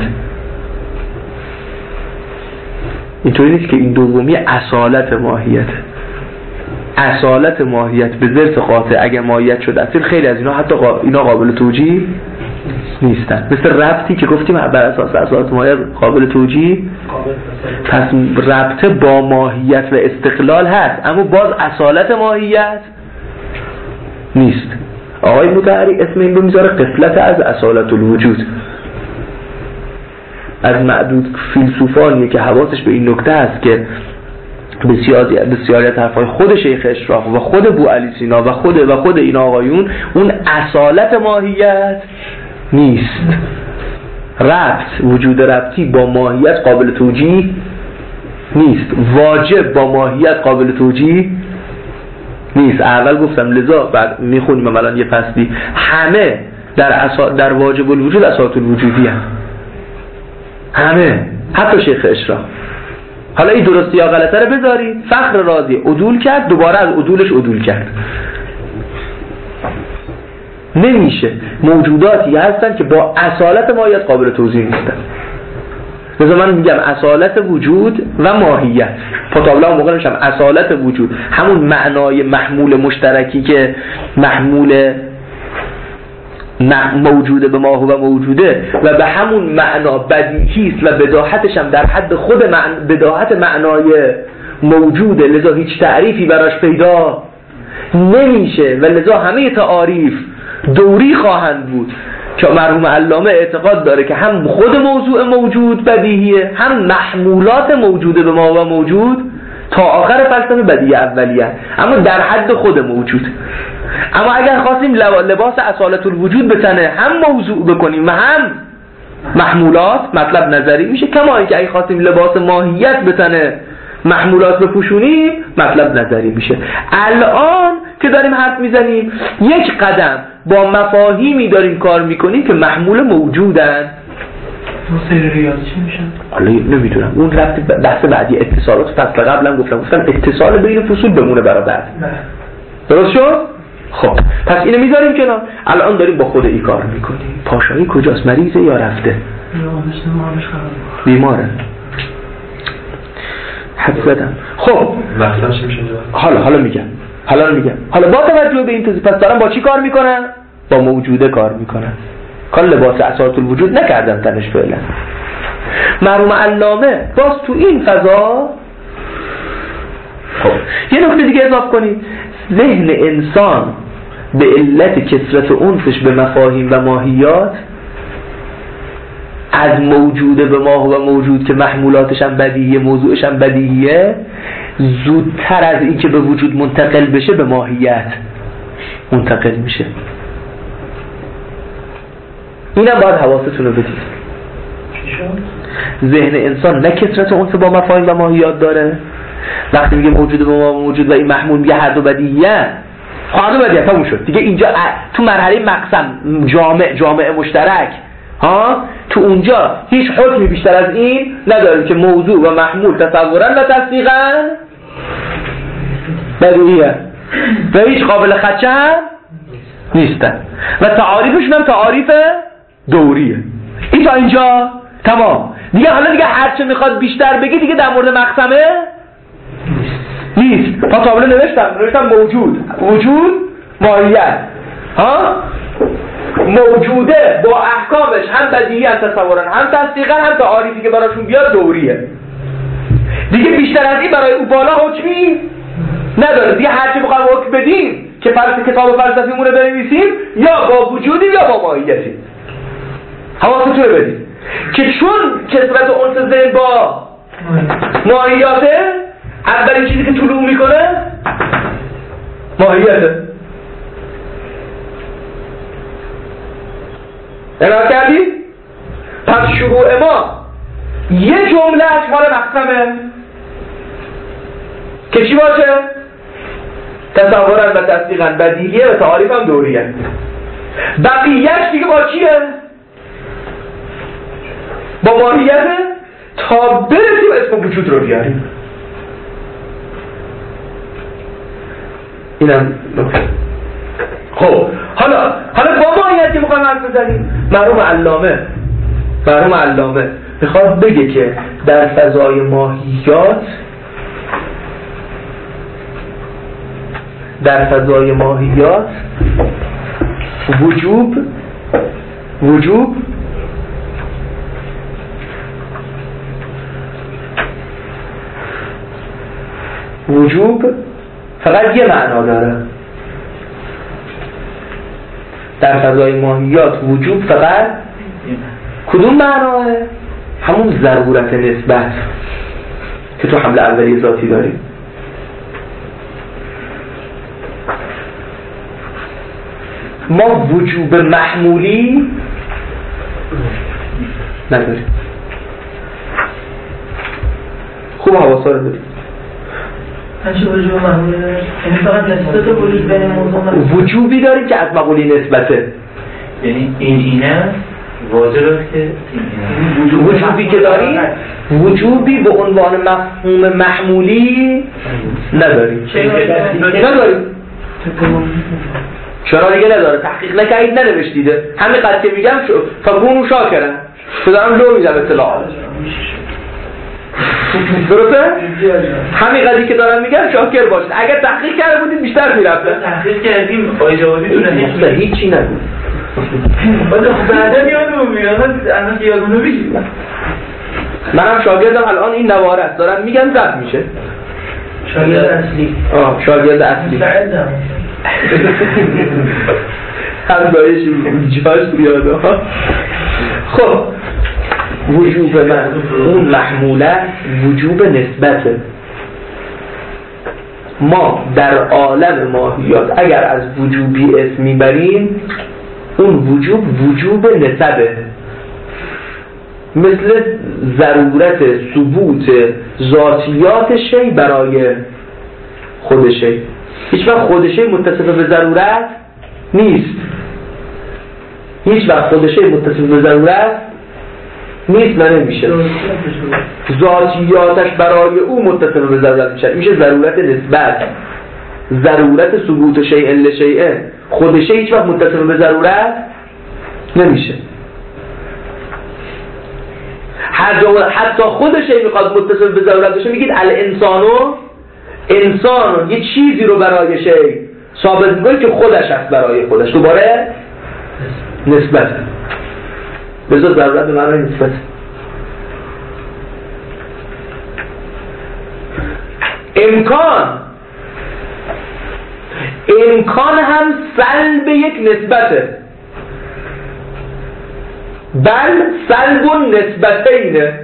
اینطوری نیست که این دومی اصالت ماهیته. اصالت ماهیت به ذات قاطع اگر ماهیت شد اصیل، خیلی از اینا حتی قابل اینا قابل توجیه نیستن. مثل ربطی که گفتیم بر اساس اصالت ماهیت قابل توجیه، پس ربط با ماهیت و استقلال هست اما باز اصالت ماهیت نیست. آقای مطهری اسم این رو میذاره غفلت از اصالت الوجود. از معدود فیلسوفانیه که حواسش به این نکته هست که بسیاری بسیاری از حرفای خود شیخ اشراق و خود بو علی سینا و خود و خود این آقایون اون اصالت ماهیت نیست. ربط، وجود ربطی با ماهیت قابل توجیه نیست. واجب با ماهیت قابل توجیه نیست. اول گفتم لذا بعد میخونیم الان یه فصلی همه در اسا... در واجب الوجود اصالت الوجودی هم. همه حتی شیخ اشراق. حالا این درستی یا غلطه رو بذارید. فخر رازی عدول کرد، دوباره از عدولش عدول کرد. نمیشه. موجوداتی هستن که با اصالت ماهیت قابل توضیح نیستن. لذا من میگم اصالت وجود و ماهیت. پتابلا هم موقع نمیشم اصالت وجود همون معنای محمول مشترکی که محمول موجوده به ماهو و موجوده و به همون معنا بدیهی است و بداهتش هم در حد خود معن... بداهت معنای موجوده، لذا هیچ تعریفی براش پیدا نمیشه و لذا همه تعاریف دوری خواهند بود که مرحوم علامه اعتقاد داره که هم خود موضوع موجود بدیهیه، هم محمولات موجوده به ما و موجود تا آخر فلسفه بدیهی اولیه، اما در حد خود موجود. اما اگر خواستیم لباس اصالت الوجود به تنه هم موضوع بکنیم و هم محمولات، مطلب نظری میشه. کما اینکه اگر خواستیم لباس ماهیت به تنه محمولات بپوشونیم مطلب نظری میشه. الان که داریم حرف میزنیم یک قدم با مفاهیمی داریم کار میکنیم که محمول موجودن. مسائل ریاضی چی میشن؟ حالا نمیدونم، اون رفت بحث بعدی اتصالات فصل قبلا گفتم گفتم اتصال بین فصول بمونه برای بعد. درست شد؟ خب پس اینو میذاریم کنار. الان داریم با خود ای کار میکنیم. پاشایی کجاست؟ مریضه یا رفته؟ بیماره. حد زدم. خب مثلا چی میشه؟ حالا حالا میگم حالا میگم حالا با توجه به این توضیح پس دارم با چی کار میکنن؟ با موجوده کار میکنن. کار لباس اصالت الوجود نکردم تنش فعلا. مرحوم علامه باز تو این فضا خب یه نکته دیگه اضافه کنید. ذهن انسان به علت کثرت انسش به مفاهیم و ماهیات از موجوده به ماه و موجود که محمولاتش هم بدیهیه موضوعش هم بدیهیه زودتر از این که به وجود منتقل بشه به ماهیت منتقل میشه. اینم باید حواستون رو بدید. ذهن انسان نه کثرت انس با مفاهیم و ماهیات داره. وقتی میگه موجوده به ما موجود و این محمول میگه هر دو بدیهیه، هر دو بدیهیه تموم شد دیگه. اینجا تو مرحله مقسم جامع جامع مشترک ها تو اونجا هیچ حکمی بیشتر از این نداره که موضوع و محمول تصورا و تصدیقا بدیهیه و هیچ قابل خدشه هم نیستن و تعاریفشون هم تعاریف دوریه. این تا اینجا تمام دیگه. حالا دیگه هرچه میخواد بیشتر بگی دیگه در مورد مقسمه نیست. تا تابلو نوشتم نوشتم موجود وجود ماهیت ها موجوده با احکامش هم بدیهی هم تصورا هم تصدیقا هم تعاریفی که براشون بیاد دوریه. دیگه بیشتر از این برای او بالا حکمی نداره دیگه. هرچی بخوایم حکم بدیم که فرض کتاب فلسفیمون رو بنویسیم یا با وجودی یا با ماهیتی. حواستون رو بدید که چون کثرت انس ذهن با ماهیاته اولین چیزی که طلوع میکنه ماهیته. اعلام کردیم؟ پس شروع ما یه جمله مال مقسمه که چی باشه؟ تصورا و تصدیقا بدیهیه و تعاریف هم دوریه. بقیهش دیگه با چیه؟ با ماهیت تا برسیم اسم وجود رو بیاریم. اینم نکته. خب حالا حالا با ماهیت که میخوایم حرف بزنیم مرحوم علامه مرحوم علامه میخواد بگه که در فضای ماهیات در فضای ماهیات وجوب وجوب وجوب فقط یه معنا داره. در فضای ماهیات وجوب فقط کدوم معناه؟ همون ضرورت نسبت که تو حمل اولی ذاتی داریم. ما وجوب محمولی نداریم. خوب حواسا رو داریم. هنچه وجوب محمولی نداریم، یعنی فقط نسبت وجود بین موضوع وجوبی داریم که از مقولی نسبته. یعنی این اینه واجب است که وجوب وجوبی که داریم وجوبی به عنوان مفهوم محمولی نداریم. نداریم. چرا دیگه نداره؟ تحقیق نکردید ننوشتیده. همین قد که میگم شو فکونو شاکرن تو دارم لو میدم اطلاعات. درسته؟ همین قدی که دارم میگم شاکر باشید. اگر تحقیق کرده بودید بیشتر میرفته. تحقیق کردیم آقای جوادی دونه هیچ هیچی نگو. خب بعدا یادم میاد الان که یادم نمیاد. منم شاگردم الان این نواره است دارم میگم ضبط میشه. شاگرد اصلی. آه شاگرد اصلی. سعدم. هم دایشی جاش بیاد. خب وجوب من اون محموله وجوب نسبته. ما در عالم ماهیات اگر از وجوبی اسم میبریم اون وجوب وجوب نسبه، مثل ضرورت ثبوت ذاتیات شی برای خود شی. هیچ وقت خود شی متصف به ضرورت نیست. هیچ وقت خود شی متصف به ضرورت نیست و نمیشه. ذاتیاتش برای او متصف به ضرورت میشه. میشه ضرورت نسبت، ضرورت ثبوت شیء لشیء. خود شی هیچ وقت متصف به ضرورت نمیشه. هر جا حتی خود شی میخواد متصف به ضرورت بشه میگید الانسانو انسان یه چیزی رو برای شی ثابت میکنه که خودش هست برای خودش. دوباره نسبت بذار ضرورت به معنی نسبت. امکان امکان هم سلب یک نسبته، بل سلب و نسبتینه.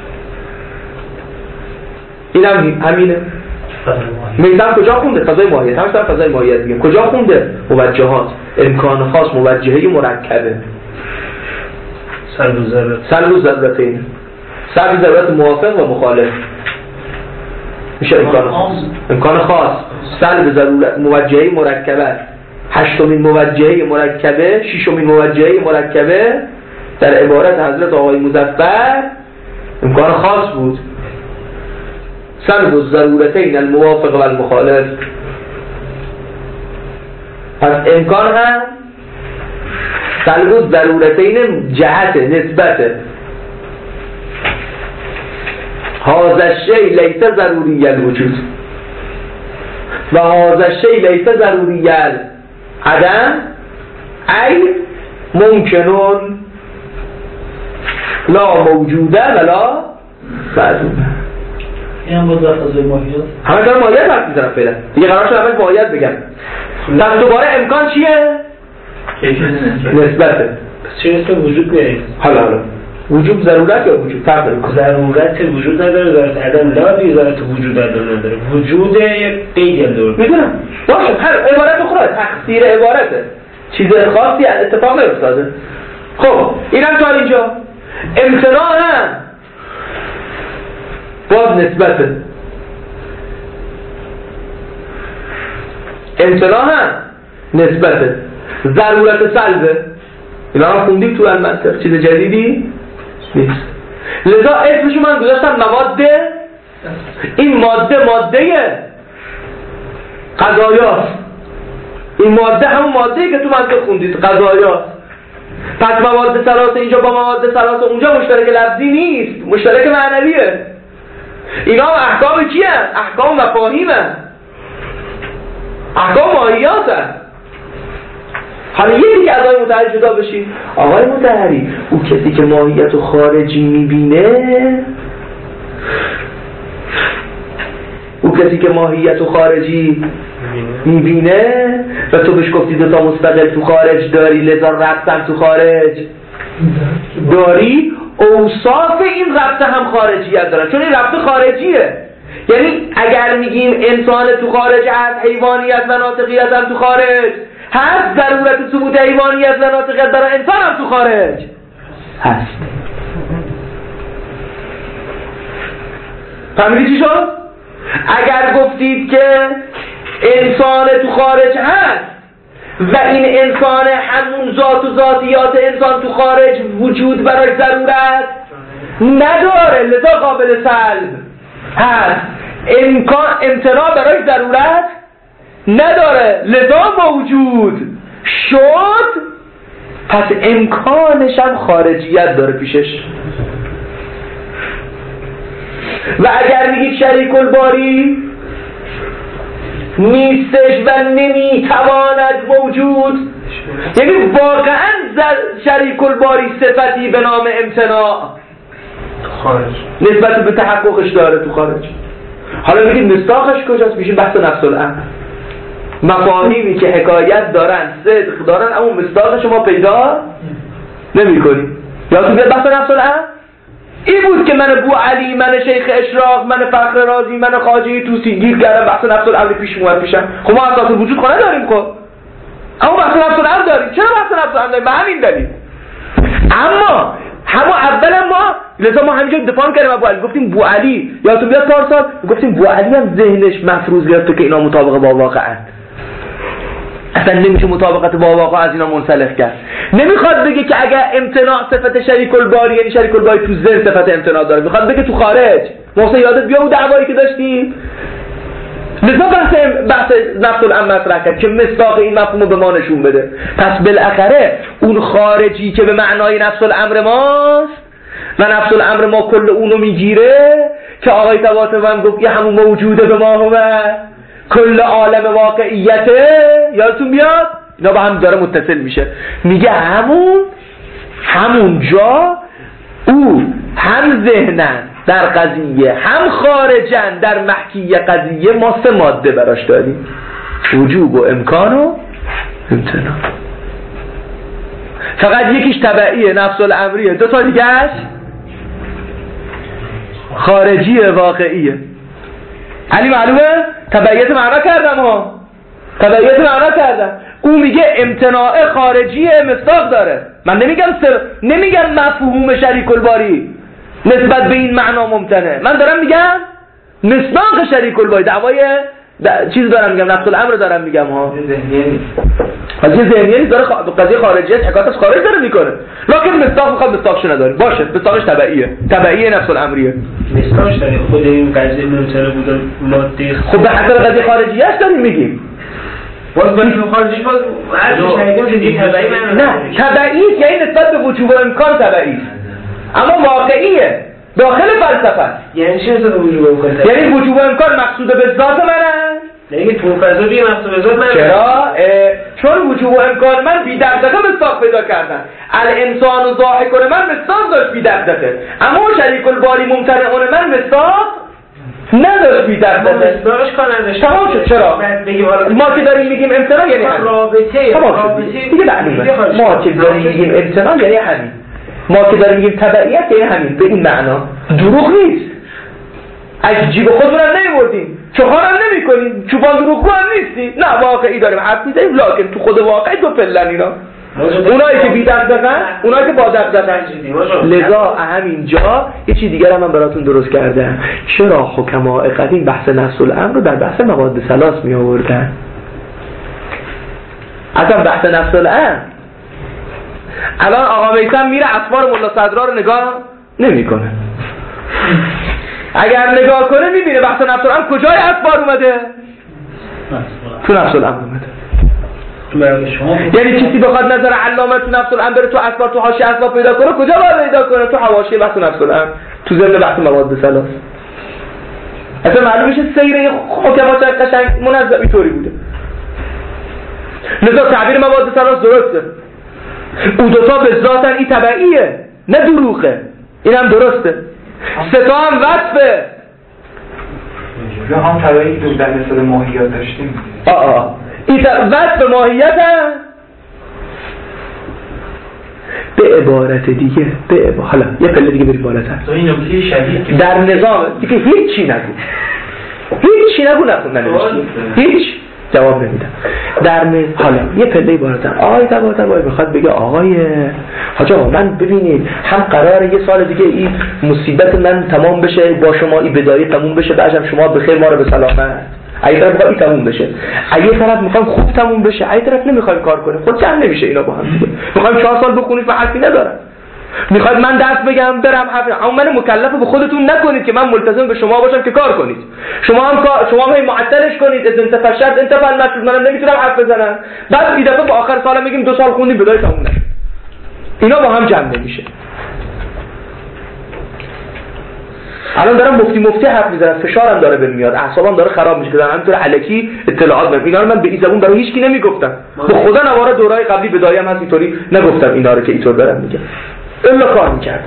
این هم همینه. میزم کجا خونده؟ فضای ماهیت. همش در فضای ماهیت میگم. کجا خونده؟ موجهات. امکان خاص موجهه مرکبه. سلب و ضرورت. سلب و ضرورتین. سلب ضرورت موافق و مخالف میشه امکان خاص. امکان خاص سلب ضرورت موجهه مرکبه. هشتمین موجهه مرکبه، ششمین موجهه مرکبه در عبارت حضرت آقای مظفر امکان خاص بود. سلب الضرورتین الموافق و المخالف. پس امکان هم سلب الضرورتین جهت نسبته. هذا الشیء لیس ضروری الوجود و هذا الشیء لیس ضروری العدم ای ممکنون لا موجوده ولا معدومه. این هم بود در فضای ماهیات. همه دارم ماهیت حرف میزنم فعلا. دیگه قرار شد همه ماهیت بگم. پس دوباره امکان چیه؟ نسبته. پس چه اسم وجود میاریم؟ حالا حالا وجود ضرورت یا وجود فرق داره؟ ضرورت وجود نداره، ضرورت عدم لا ضرورت وجود نداره. وجود یک قیدی هم داره. میدونم باشه. هر عبارت اخرى تقصیر عبارته، چیز خاصی اتفاق نیفتاده. خب اینم تا اینجا. امتناع هم باز نسبته. امتناع هم نسبته. ضرورت سلبه. اینا هم خوندیم تو المنطق، چیز جدیدی نیست. لذا اسمشو من گذاشتم مواد. این ماده ماده قضایاست. این ماده همون ماده‌ای که تو منطق خوندید، قضایاست. پس مواد ثلاثه اینجا با مواد ثلاثه اونجا مشترک لفظی نیست، مشترک معنویه. اینا هم احکام کیه؟ احکام مفاهیمه. احکام ماهیات هست. حالا یکی که از آقای مطهری جدا بشید، آقای مطهری او کسی که ماهیت و خارجی میبینه، او کسی که ماهیت و خارجی میبینه و تو بهش گفتی دوتا مستقل تو خارج داری، لذا ربطم تو خارج داری، اوصاف این ربط هم خارجیت دارن، چون این ربط خارجیه. یعنی اگر میگیم انسان تو خارج هست، حیوانیت و ناطقیت هم تو خارج هست، ضرورت ثبوت حیوانیت و ناطقیت برای انسان هم تو خارج هست. فهمیدی چی شد؟ اگر گفتید که انسان تو خارج هست و این انسان همون ذات و ذاتیات انسان تو خارج وجود برای ضرورت نداره، لذا قابل سلب هست، امکان امتناع برای ضرورت نداره، لذا موجود شد، پس امکانش هم خارجیت داره پیشش. و اگر میگید شریک الباری نیستش و نمیتواند موجود، یعنی واقعا شریک الباری صفتی به نام امتناع خارج نسبت به تحققش داره تو خارج. حالا میگید مصداقش کجاست؟ میشه بحث نفس الامر، مفاهیمی که حکایت دارن، صدق دارن، اما مصداقش ما پیدا نمی کنیم. یادتون بیاد بحث نفس الامر این بود که من بو علی، من شیخ اشراق، من فخر رازی، من خواجه توسی گیر کردم، بحث نفس الامر پیش اومد پیشم. خب ما اساس وجود خونه داریم، خب اما بحث نفس الامر داریم. چرا بحث نفس الامر داریم؟ به همین دلیل. اما همون اولا ما لذا ما همینجا دفاع کردیم ابو علی، گفتیم بو علی، یادتون بیاد پارسال گفتیم بو علی هم ذهنش مفروض گرفته که اینا مطابق با واقعن، اصلا نمیشه مطابقت با واقع از اینا منسلخ کرد. نمیخواد بگه که اگر امتناع صفت شریک الباری، یعنی شریک الباری تو ذهن صفت امتناع داره، میخواد بگه تو خارج. محسن یادت بیا اون دعوایی که داشتی؟ لذا بحث بحث نفس الامر مطرح کرد که مصداق این مفهوم رو به ما نشون بده. پس بالاخره اون خارجی که به معنای نفس الامر ماست و نفس الامر ما کل اونو میگیره که آقای طباطبایی هم گفت یه همون موجوده به ما همه کل عالم واقعیته، یادتون بیاد اینا با هم داره متصل میشه، میگه همون همون جا او هم ذهنن در قضیه هم خارجن در محکی قضیه، ما سه ماده براش داریم، وجوب و امکان و امتناع. فقط یکیش تبعیه نفس الامریه، دو تا دیگهش خارجیه واقعیه. علی معلومه؟ تبعیت معنا کردم ها، تبعیت معنا کردم. اون میگه امتناع خارجی مصداق داره. من نمیگم سر... نمیگم مفهوم شریک الباری نسبت به این معنا ممتنه، من دارم میگم مصداق شریک الباری. دعوای د... چیز دارم میگم، نفس الامر دارم میگم ها، قضیه ذهنیه نیست، داره خ... قضیه خارجی است، حکایت از خارج داره میکنه، لکن مصداق میخواد مصداقش نداره، باشه مصداقش تبعیه، تبعیه نفس الامریه، مصداقش داره خود این قضیه ممتنه بوده ماده. خب به حسب قضیه خارجیه است داریم میگیم. باز باید خارجی باز هر چی شنیدیم دیگه تبعی من نه تبعی یعنی نسبت به وجوب و امکان تبعی، اما واقعیه داخل فلسفه است. یعنی چی نسبت به وجوب و امکان؟ یعنی وجوب و امکان مقصود به ذات منه، یعنی تو فضا بی مقصود به ذات منه. چرا؟ چون وجوب و امکان من بی دغدغه مصداق پیدا کردن، الانسان و ضاحک من مصداق داشت بی دغدغه، اما شریک الباری ممتنعون من مصداق نداشت بی دغدغه، مصداقش کار نداشت. تمام شد. چرا؟ ما که داریم میگیم امتناع یعنی همین رابطه رابطه دیگه معلومه. ما که داریم میگیم امتناع یعنی همین، ما که داریم میگیم تبعیت یعنی همین، به این معنا دروغ نیست. از جیب خودمون هم نمیبردیم، چخارم نمی کنیم، چوبان دروغگو هم نیستی، نه واقعی داریم حرف میزنیم، لکن تو خود واقعی دو پلن اینا، اونایی که بی دغدغه‌ن، اونایی که با دغدغه‌ن. لذا همین جا یه چیز دیگر هم من براتون درست کردم، چرا حکماء قدیم بحث نفس الامر رو در بحث مواد ثلاث می آوردن؟ اصلا بحث نفس الامر الان آقا میثم میره اسفار ملا صدرا رو نگاه نمیکنه، اگر نگاه کنه میبینه بحث نفس الامر کجای اسفار اومده؟ تو نفس الامر اومده. یعنی کسی بخواد نظر علامه تو نفس الامر بره تو اسفار تو حاشیه اسفار پیدا کنه، کجا باید پیدا کنه؟ تو حواشی بحث نفس الامر، تو ضمن بحث مواد ثلاث. اصلا معلوم میشه سیر حکمات قشنگ منظم اینطوری بوده. لذا تعبیر مواد ثلاث درسته. او دوتا به ذاتن این تبعیه نه دروغه، این هم درسته. سه تا هم وصفه. یا هم تبعی دو در مثل ماهیت داشتیم. آه آه این وصف ماهیت هم به عبارت دیگه به عبارت. حالا یه پله دیگه بریم بالاتر. این نکته شدید در نظام دیگه هیچی نگو، هیچی نگو نخوندن هیچ جواب نمیدم. در ن... حالا یه پله بالاتر آقای طباطبایی میخواد بگه آقای حاج آقا من ببینید هم قراره یه سال دیگه این مصیبت من تمام بشه با شما، این بدایی تموم بشه، بعدم شما به خیر ما رو به سلامت. اگه طرف میخواد این تموم بشه، اگه طرف میخواد خوب تموم بشه، اگه طرف نمیخواد کار کنه، خود جمع نمیشه اینا با هم دیگه. میخوایم چهار سال بخونید و حرفی ندارم. میخواد من درس بگم برم حرف، اما من مکلف به خودتون نکنید که من ملتزم به شما باشم که کار کنید. شما هم کار شما هم معطلش کنید، از انت فشرت انت فلمت، منم نمیتونم حرف بزنم. بعد این دفعه با آخر سال میگیم دو سال خوندیم بدای تموم نشد. اینا با هم جمع نمیشه. الان دارم مفتی مفتی حرف میزنم، فشارم داره بهم میاد، اعصابم داره خراب میشه، دارم همینطور الکی اطلاعات میدم. اینا رو من به این زبون برای هیچ کی نمیگفتم. به خدا نواره دورای قبلی بدایم هست اینطوری نگفتم اینا رو که اینطور دارم میگم. الا کار میکردن.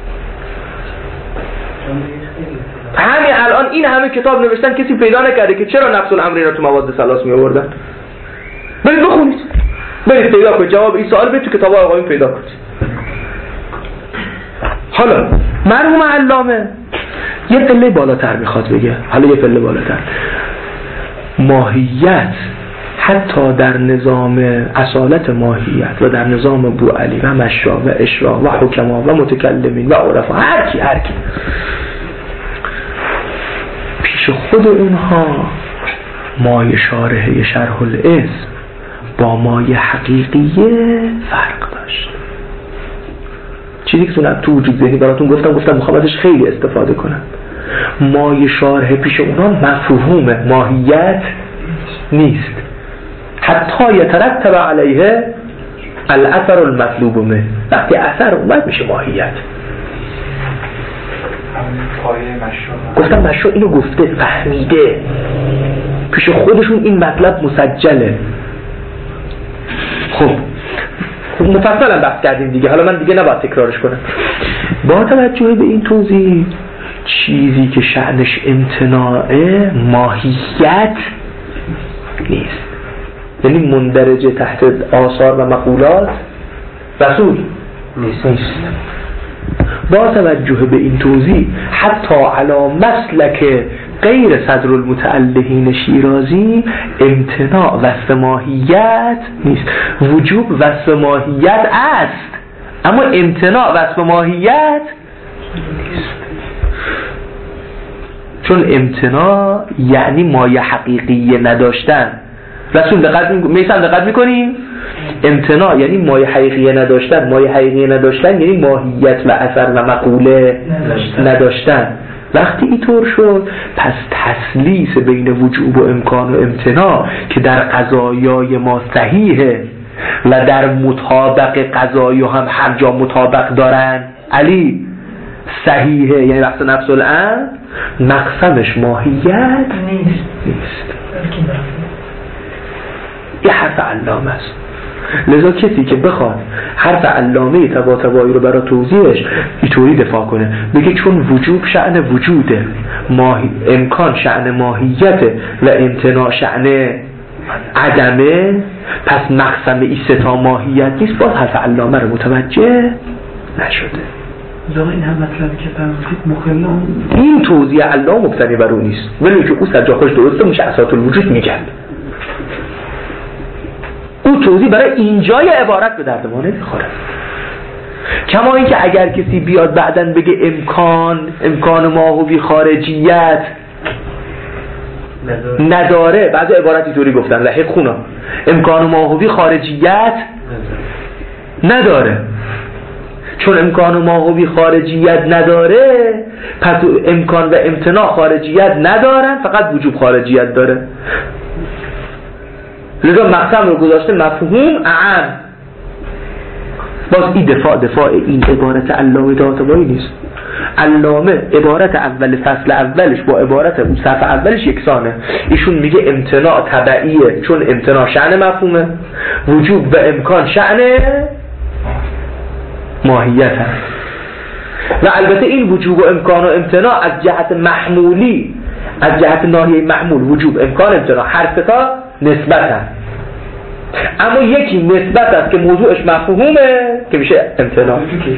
همین الان این همه کتاب نوشتن کسی پیدا نکرده که چرا نفس الامر اینا تو مواد ثلاث می آوردن. برید بخونید، برید پیدا کنید جواب این سوال، برید تو کتاب آقایون پیدا کنید. حالا مرحوم علامه یه پله بالاتر میخواد بگه. حالا یه پله بالاتر ماهیت حتی در نظام اصالت ماهیت و در نظام بوعلی و مشا و اشرا و حکما و متکلمین و عرفا، هر کی هر کی پیش خود اونها مایه شارحه شرح الاسم با مایه حقیقیه فرق داشت. چیزی که تو وجود ذهنی براتون گفتم گفتم میخوام ازش خیلی استفاده کنم. مایه شارحه پیش اونها مفهوم ماهیت نیست، حتی یترتب علیه الاثر المطلوب منه. وقتی اثر اومد میشه ماهیت. گفتم مشروع اینو گفته، فهمیده، پیش خودشون این مطلب مسجله. خب خب مفصلا بحث کردیم دیگه، حالا من دیگه نباید تکرارش کنم. با توجه به این توضیح، چیزی که شأنش امتناعه ماهیت نیست، یعنی مندرجه تحت آثار و مقولات رسول نیست. نیست. با توجه به این توضیح حتی علا مسلک غیر صدر المتعلهین شیرازی امتناع وصف ماهیت نیست. وجوب وصف ماهیت است، اما امتناع وصف ماهیت نیست. چون امتناع یعنی مایه حقیقی نداشتن. رسول دقت میسن دقت میکنیم؟ امتناع یعنی مایه حقیقی نداشتن. مایه حقیقی نداشتن یعنی ماهیت و اثر و مقوله نداشتن, نداشتن. وقتی اینطور شد پس تسلیس بین وجوب و امکان و امتناع که در قضایای ما صحیحه و در مطابق قضایی هم هر جا مطابق دارن علی صحیحه، یعنی وقت نفس الامر مقصدش ماهیت نیست نیست یه حرف علامه است. لذا کسی که بخواد حرف علامه طباطبایی رو برای توضیحش اینطوری دفاع کنه، بگه چون وجوب شأن وجوده، ماهی... امکان شأن ماهیته و امتناع شأن عدمه، پس مقسم این سه تا ماهیت نیست، باز حرف علامه رو متوجه نشده. زاغ این هم مطلبی که فرمودید مخلا این توضیح علامه مبتنی بر اون نیست، ولی که او سجا خوش درسته میشه اساس الوجود میگن. اون توضیح برای اینجای عبارت به درد ما نمیخوره. کما اینکه اگر کسی بیاد بعدن بگه امکان امکان ماهوی خارجیت نداره، بعضی عبارتی طوری گفتن لحق خونا امکان ماهوی خارجیت نداره، چون امکان ماهوی خارجیت نداره پس امکان و امتناع خارجیت ندارن، فقط وجوب خارجیت داره. لذا مقسم رو گذاشته مفهوم اعم. باز این دفاع دفاع این عبارت علامه طباطبایی نیست. علامه عبارت اول فصل اولش با عبارت اون صفحه اولش یکسانه. ایشون میگه امتناع تبعیه چون امتناع شأن مفهومه، وجوب و امکان شأن ماهیت هست. و البته این وجوب و امکان و امتناع از جهت محمولی، از جهت ناحیه محمول وجوب امکان امتناع هر ستا نسبت هست، اما یکی نسبت است که موضوعش مفهومه که میشه امتناع.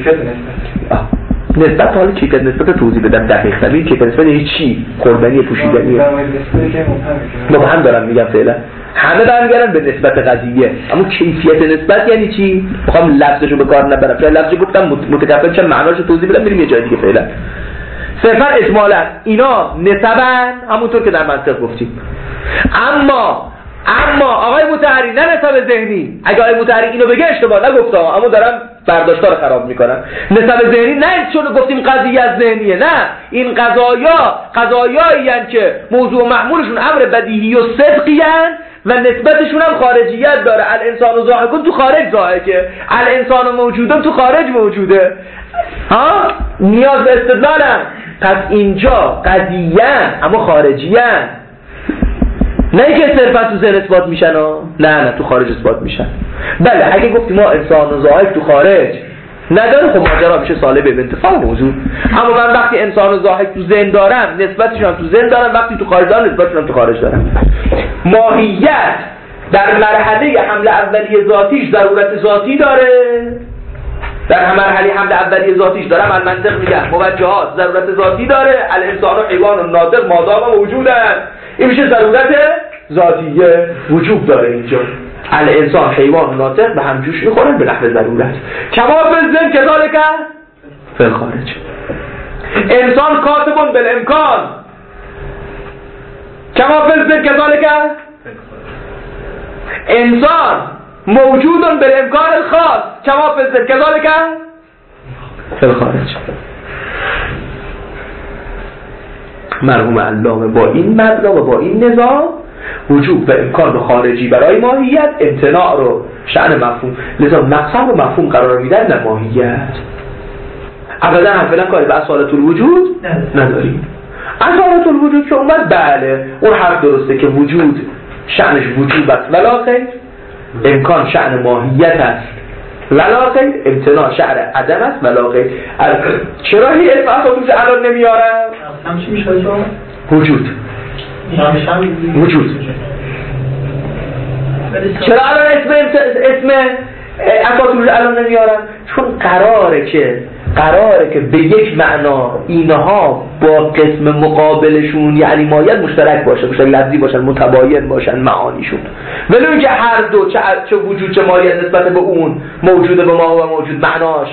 نسبت حالا کیفیت نسبت توضیح بدم دقیق تر. این کیفیت نسبت یعنی چی؟ قربانی پوشیدنیه. مبهم دارم میگم فعلا. همه برمیگردن به نسبت قضیه، اما کیفیت نسبت یعنی چی؟ میخوام لفظشو به کار نبرم، چون لفظی گفتم متکفل چون معناشو توضیح بدم، بریم یه جای دیگه. فعلا صرفا اجمالا اینا نسبن همونطور که در منطق گفتیم. اما اما آقای مطهری نه نسب ذهنی. اگه آقای مطهری اینو بگه اشتباه نگفتم، اما دارم برداشت‌ها رو خراب میکنم. نسب ذهنی نه چون گفتیم قضیه از ذهنیه، نه، این قضایا قضایایی هستند که موضوع و محمولشون امر بدیهی و صدقی هستند و نسبتشون هم خارجیت داره. الانسان و ضاحکون تو خارج ضاحکه، الانسان و موجودون تو خارج موجوده. ها نیاز به استدلالم. پس اینجا قضیه اما خارجیه، نه که صرفا تو ذهن اثبات میشن ها، نه نه تو خارج اثبات میشن. بله اگه گفتیم ما انسان و ضاحک تو خارج نداره خب ماجرا میشه سالب به انتفاع موضوع. اما من وقتی انسان و ضاحک تو ذهن دارم نسبتشون هم تو ذهن دارم، وقتی تو خارج دارم نسبتشون هم تو خارج دارم. ماهیت در مرحله حمل اولیه ذاتیش ضرورت ذاتی داره، در مرحله حمل اولیه ذاتیش دارم المنطق میگم موجهات ضرورت ذاتی داره. الانسان و حیوان و ناطق مادام موجودن، این میشه ضرورت ذاتیه، وجوب داره اینجا. الانسان حیوان و ناطق به هم جوش میخورن به نحو ضرورت. کما فی الذهن کذالک فی الخارج. انسان کاتب بالامکان، کما فی الذهن کذالک. انسان موجود بالامکان الخاص، کما فی الذهن کذالک فی الخارج. مرحوم علامه با این مبدا و با این نظام وجوب و امکان خارجی برای ماهیت، امتناع رو شأن مفهوم، لذا مقصد و مفهوم قرار میدن در ماهیت. ابدا هم فعلا کاری به اصالت الوجود نداریم. اصالت الوجود که اومد بله اون حرف درسته که وجود شأنش وجوب است ولا غیر، امکان شأن ماهیت است ولا غیر، امتناع شأن عدم است ولا غیر. چرا هی اسم اصالت الان نمیارم؟ هم چی میشه شما؟ وجود وجود. چرا الان اسم اسم اساس الان نمیارن؟ چون قراره که قراره که به یک معنا اینها با قسم مقابلشون یعنی ماهیت مشترک باشه، مشترک لفظی باشن، متباین باشن معانیشون، ولی اینکه هر دو چه, چه وجود چه ماهیت نسبت به اون موجود به ما و موجود معناش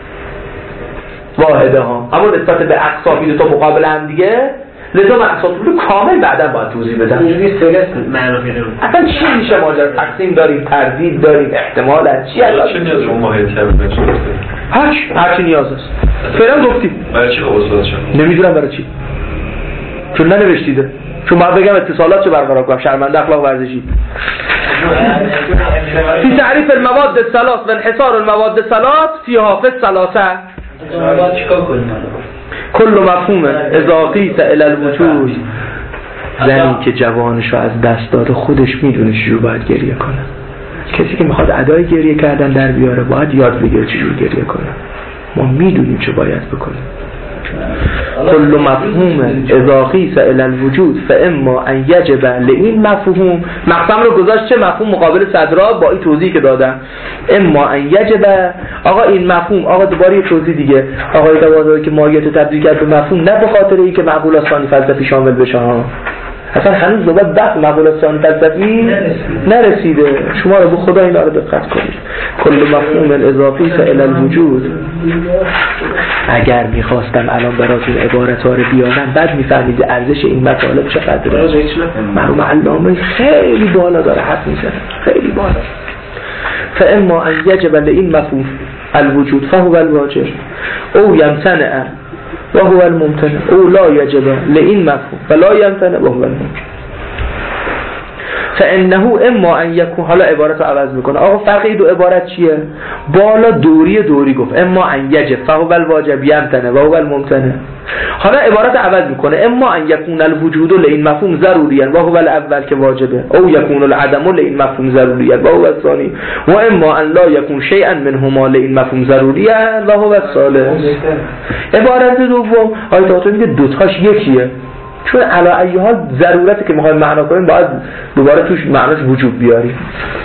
واحده ها، اما نسبت به اقسام این دو تا مقابل هم دیگه. لذا من اقسام رو کامل بعدا باید توضیح بدم. اینجوری سلس معنا میده. اصلا چی میشه ماجرا؟ تقسیم داریم، تردید داریم، احتمال هست. چی الان چه نیاز اون ماهیت بشه؟ هر چی هر چی نیاز است. فعلا گفتیم. برای چی خواست شد؟ نمیدونم برای چی. چون ننوشتیده. چون باید بگم اتصالات چه برقرار کنم، شرمنده اخلاق ورزشی. فی تعریف المواد الثلاث و انحصار المواد الثلاث فی حافظ ثلاثه. باید چیکار کنیم؟ کل مفهوم اضافی الی الوجود. زنی که جوانشو از دست داده خودش میدونه چجور باید گریه کنه. کسی که میخواد ادای گریه کردن در بیاره باید یاد بگیره چجور گریه کنه. ما میدونیم چه باید بکنیم. کل مفهوم اضافی الی الوجود فاما ان یجب لئین مفهوم. مقسم رو گذاشت چه مفهوم مقابل صدرا با این توضیح که دادم. اما ان یجب، آقا این مفهوم، آقا دوباره یه توضیح دیگه. آقای دوازده که ماهیت تبدیل کرد به مفهوم نه به خاطر اینکه معقولات ثانی فلسفی شامل بشه ها، اصلا هنوز دوباره بحث معقولات ثانی فلسفی نرسیده. شما رو به خدا اینا رو دقت کنید. کل مفهوم اضافی الی الوجود. اگر میخواستم الان براتون عبارت‌ها رو بیارم بعد میفهمید ارزش این مطالب چقدره. مرحوم علامه خیلی بالا داره حرف میزنه، خیلی بالا. فاما ان یجب لئین مفهوم الوجود فهو الواجب او یمتنع و هو الممتنع او لا یجب لئین مفهوم ولا یمتنع و هو الممتنع. فانه اما ان یکون، حالا عبارت رو عوض میکنه. آقا فرق این دو عبارت چیه؟ بالا دوری دوری گفت اما ان یجب فهو الواجب یمتنه و هو الممتنع. حالا عبارت عوض میکنه اما ان یکون الوجود لئن مفهوم ضروریه و هو الاول که واجبه، او یکون العدم لئن مفهوم ضروریه و هو الثانی، و اما ان لا یکون شیئا منهما لئن مفهوم ضروریه و هو الثالث. عبارت دوم آیه تا میگه دوتاش یکیه، چون علی ای حال ضرورتی که میخوایم معنا کنیم باید دوباره توش معناش وجود بیاریم،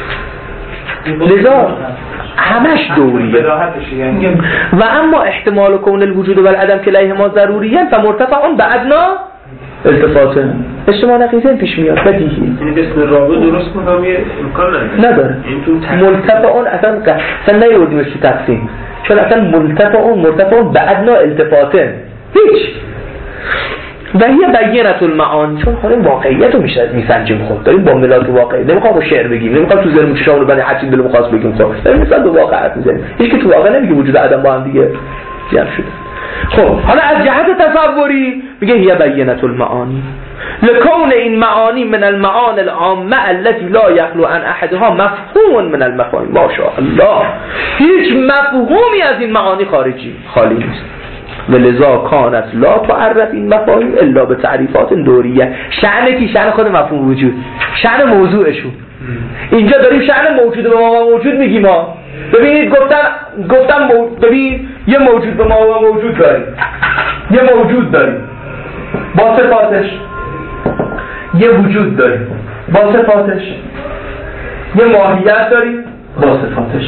لذا همش دوریه. و اما احتمال کون الوجود و العدم که لیهما ضروریه فمرتفع بعدنا التفاته، اجتماع نقیضه پیش میاد بدیهی. این اسم رابط درست کنم یه امکان نداره. ملتفعون اصلا اصلا نیوردیمش تو تقسیم، چون اصلا ملتفعون مرتفعون بعدنا التفاته هیچ. و هی بینت المعان، چون خودم واقعیت رو میسنجیم، خود داریم با ملاک واقعی، نمیخوام با شعر بگیم، نمیخوام تو زرمون چشامون بنی حدی دلمون خواست بگیم، خب داریم مثلا دو واقعیت میزنیم، هیچ که تو واقع نمیگه وجود آدم با هم دیگه جمع شده. خب حالا از جهت تصوری میگه هی بینت المعانی لکون این معانی من المعان العامه التي لا يخلو عن احدها مفهوم من المفاهیم. ماشاءالله هیچ مفهومی از این معانی خارجی خالی نیست. ولذا کانت لا تعرف این مفاهیم الا به تعریفات دوریه. شأن کی؟ شأن خود مفهوم وجود، شأن موضوعشون. اینجا داریم شأن موجود به ما موجود میگیم ما. ببینید گفتم گفتم مو... ببین یه موجود به ما موجود داریم، یه موجود داریم با صفاتش، یه وجود داریم با صفاتش، یه ماهیت داریم با صفاتش.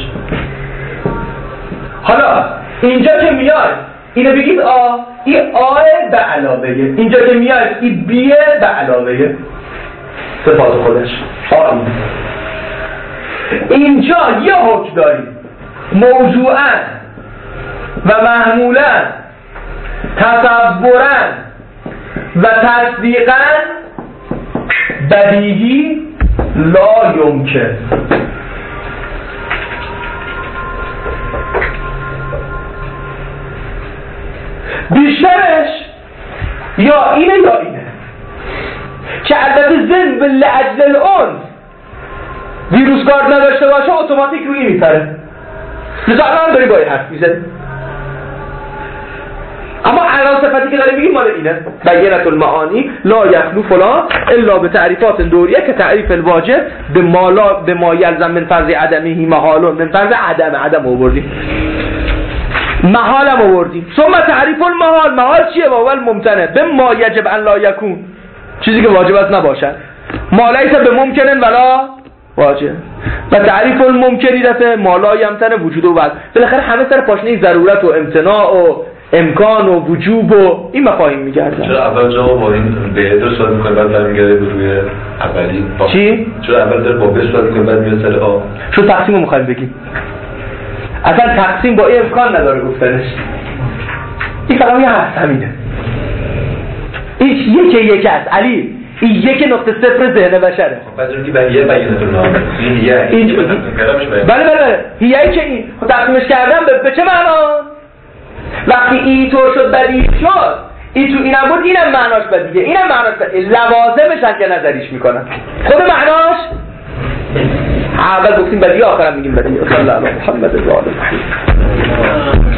حالا اینجا که میاد اینو بگید آ، این آ به علاوه، اینجا که میاد این بیه به علاوه صفات خودش آ. اینجا یه حکم داریم موضوعاً و محمولاً تصوراً و تصدیقاً بدیهی لا یمکن. بیشترش یا اینه یا اینه که البته ذهن به لعجل الان ویروس گارد نداشته باشه اتوماتیک روی میپره، لذا الان داری باید حرف میزنی. اما الان صفتی که داری میگیم مال اینه بینت المعانی لا یخلو فلان الا به تعریفات دوریه که تعریف الواجب به ما به ما یلزم من فرض عدمه محالون، من فرض عدم عدم آوردیم، محال هم آوردیم. ثم تعریف المحال، محال چیه؟ و اول ممتنه به ما یجب ان لا یکون، چیزی که واجب است نباشد. ما لیس به ممکنن ولا واجب. و تعریف الممکنی دفعه ما لا یمتنه وجود و بعد. بالاخره همه سر پاشنه ضرورت و امتناع و امکان و وجوب و این مفاهیم میگردن. چرا اول جا با این به ادر سوال میکنه بعد برمیگرده به روی اولی؟ چی؟ چرا اول داره با به سوال میکنه بعد میاد سر آ؟ چون تقسیم رو میخوایم بگیم. اصلا تقسیم با این امکان نداره گفتنش. این فقط یه هست همینه. این یکی یکی است علی. این یک نقطه صفر ذهن بشره. بعد اون که بقیه بقیه تو نام. این یه این بله بله هیایی که این تقسیمش کردم به, به چه معنا؟ وقتی این طور شد بدیهی شد این تو اینم بود اینم معناش بدیه اینم معناش بدیه لوازمش هم که نظریش میکنن خود معناش اول گفتیم بدیه آخرم میگیم بدیه. صلی الله علیه محمد و آله محمد.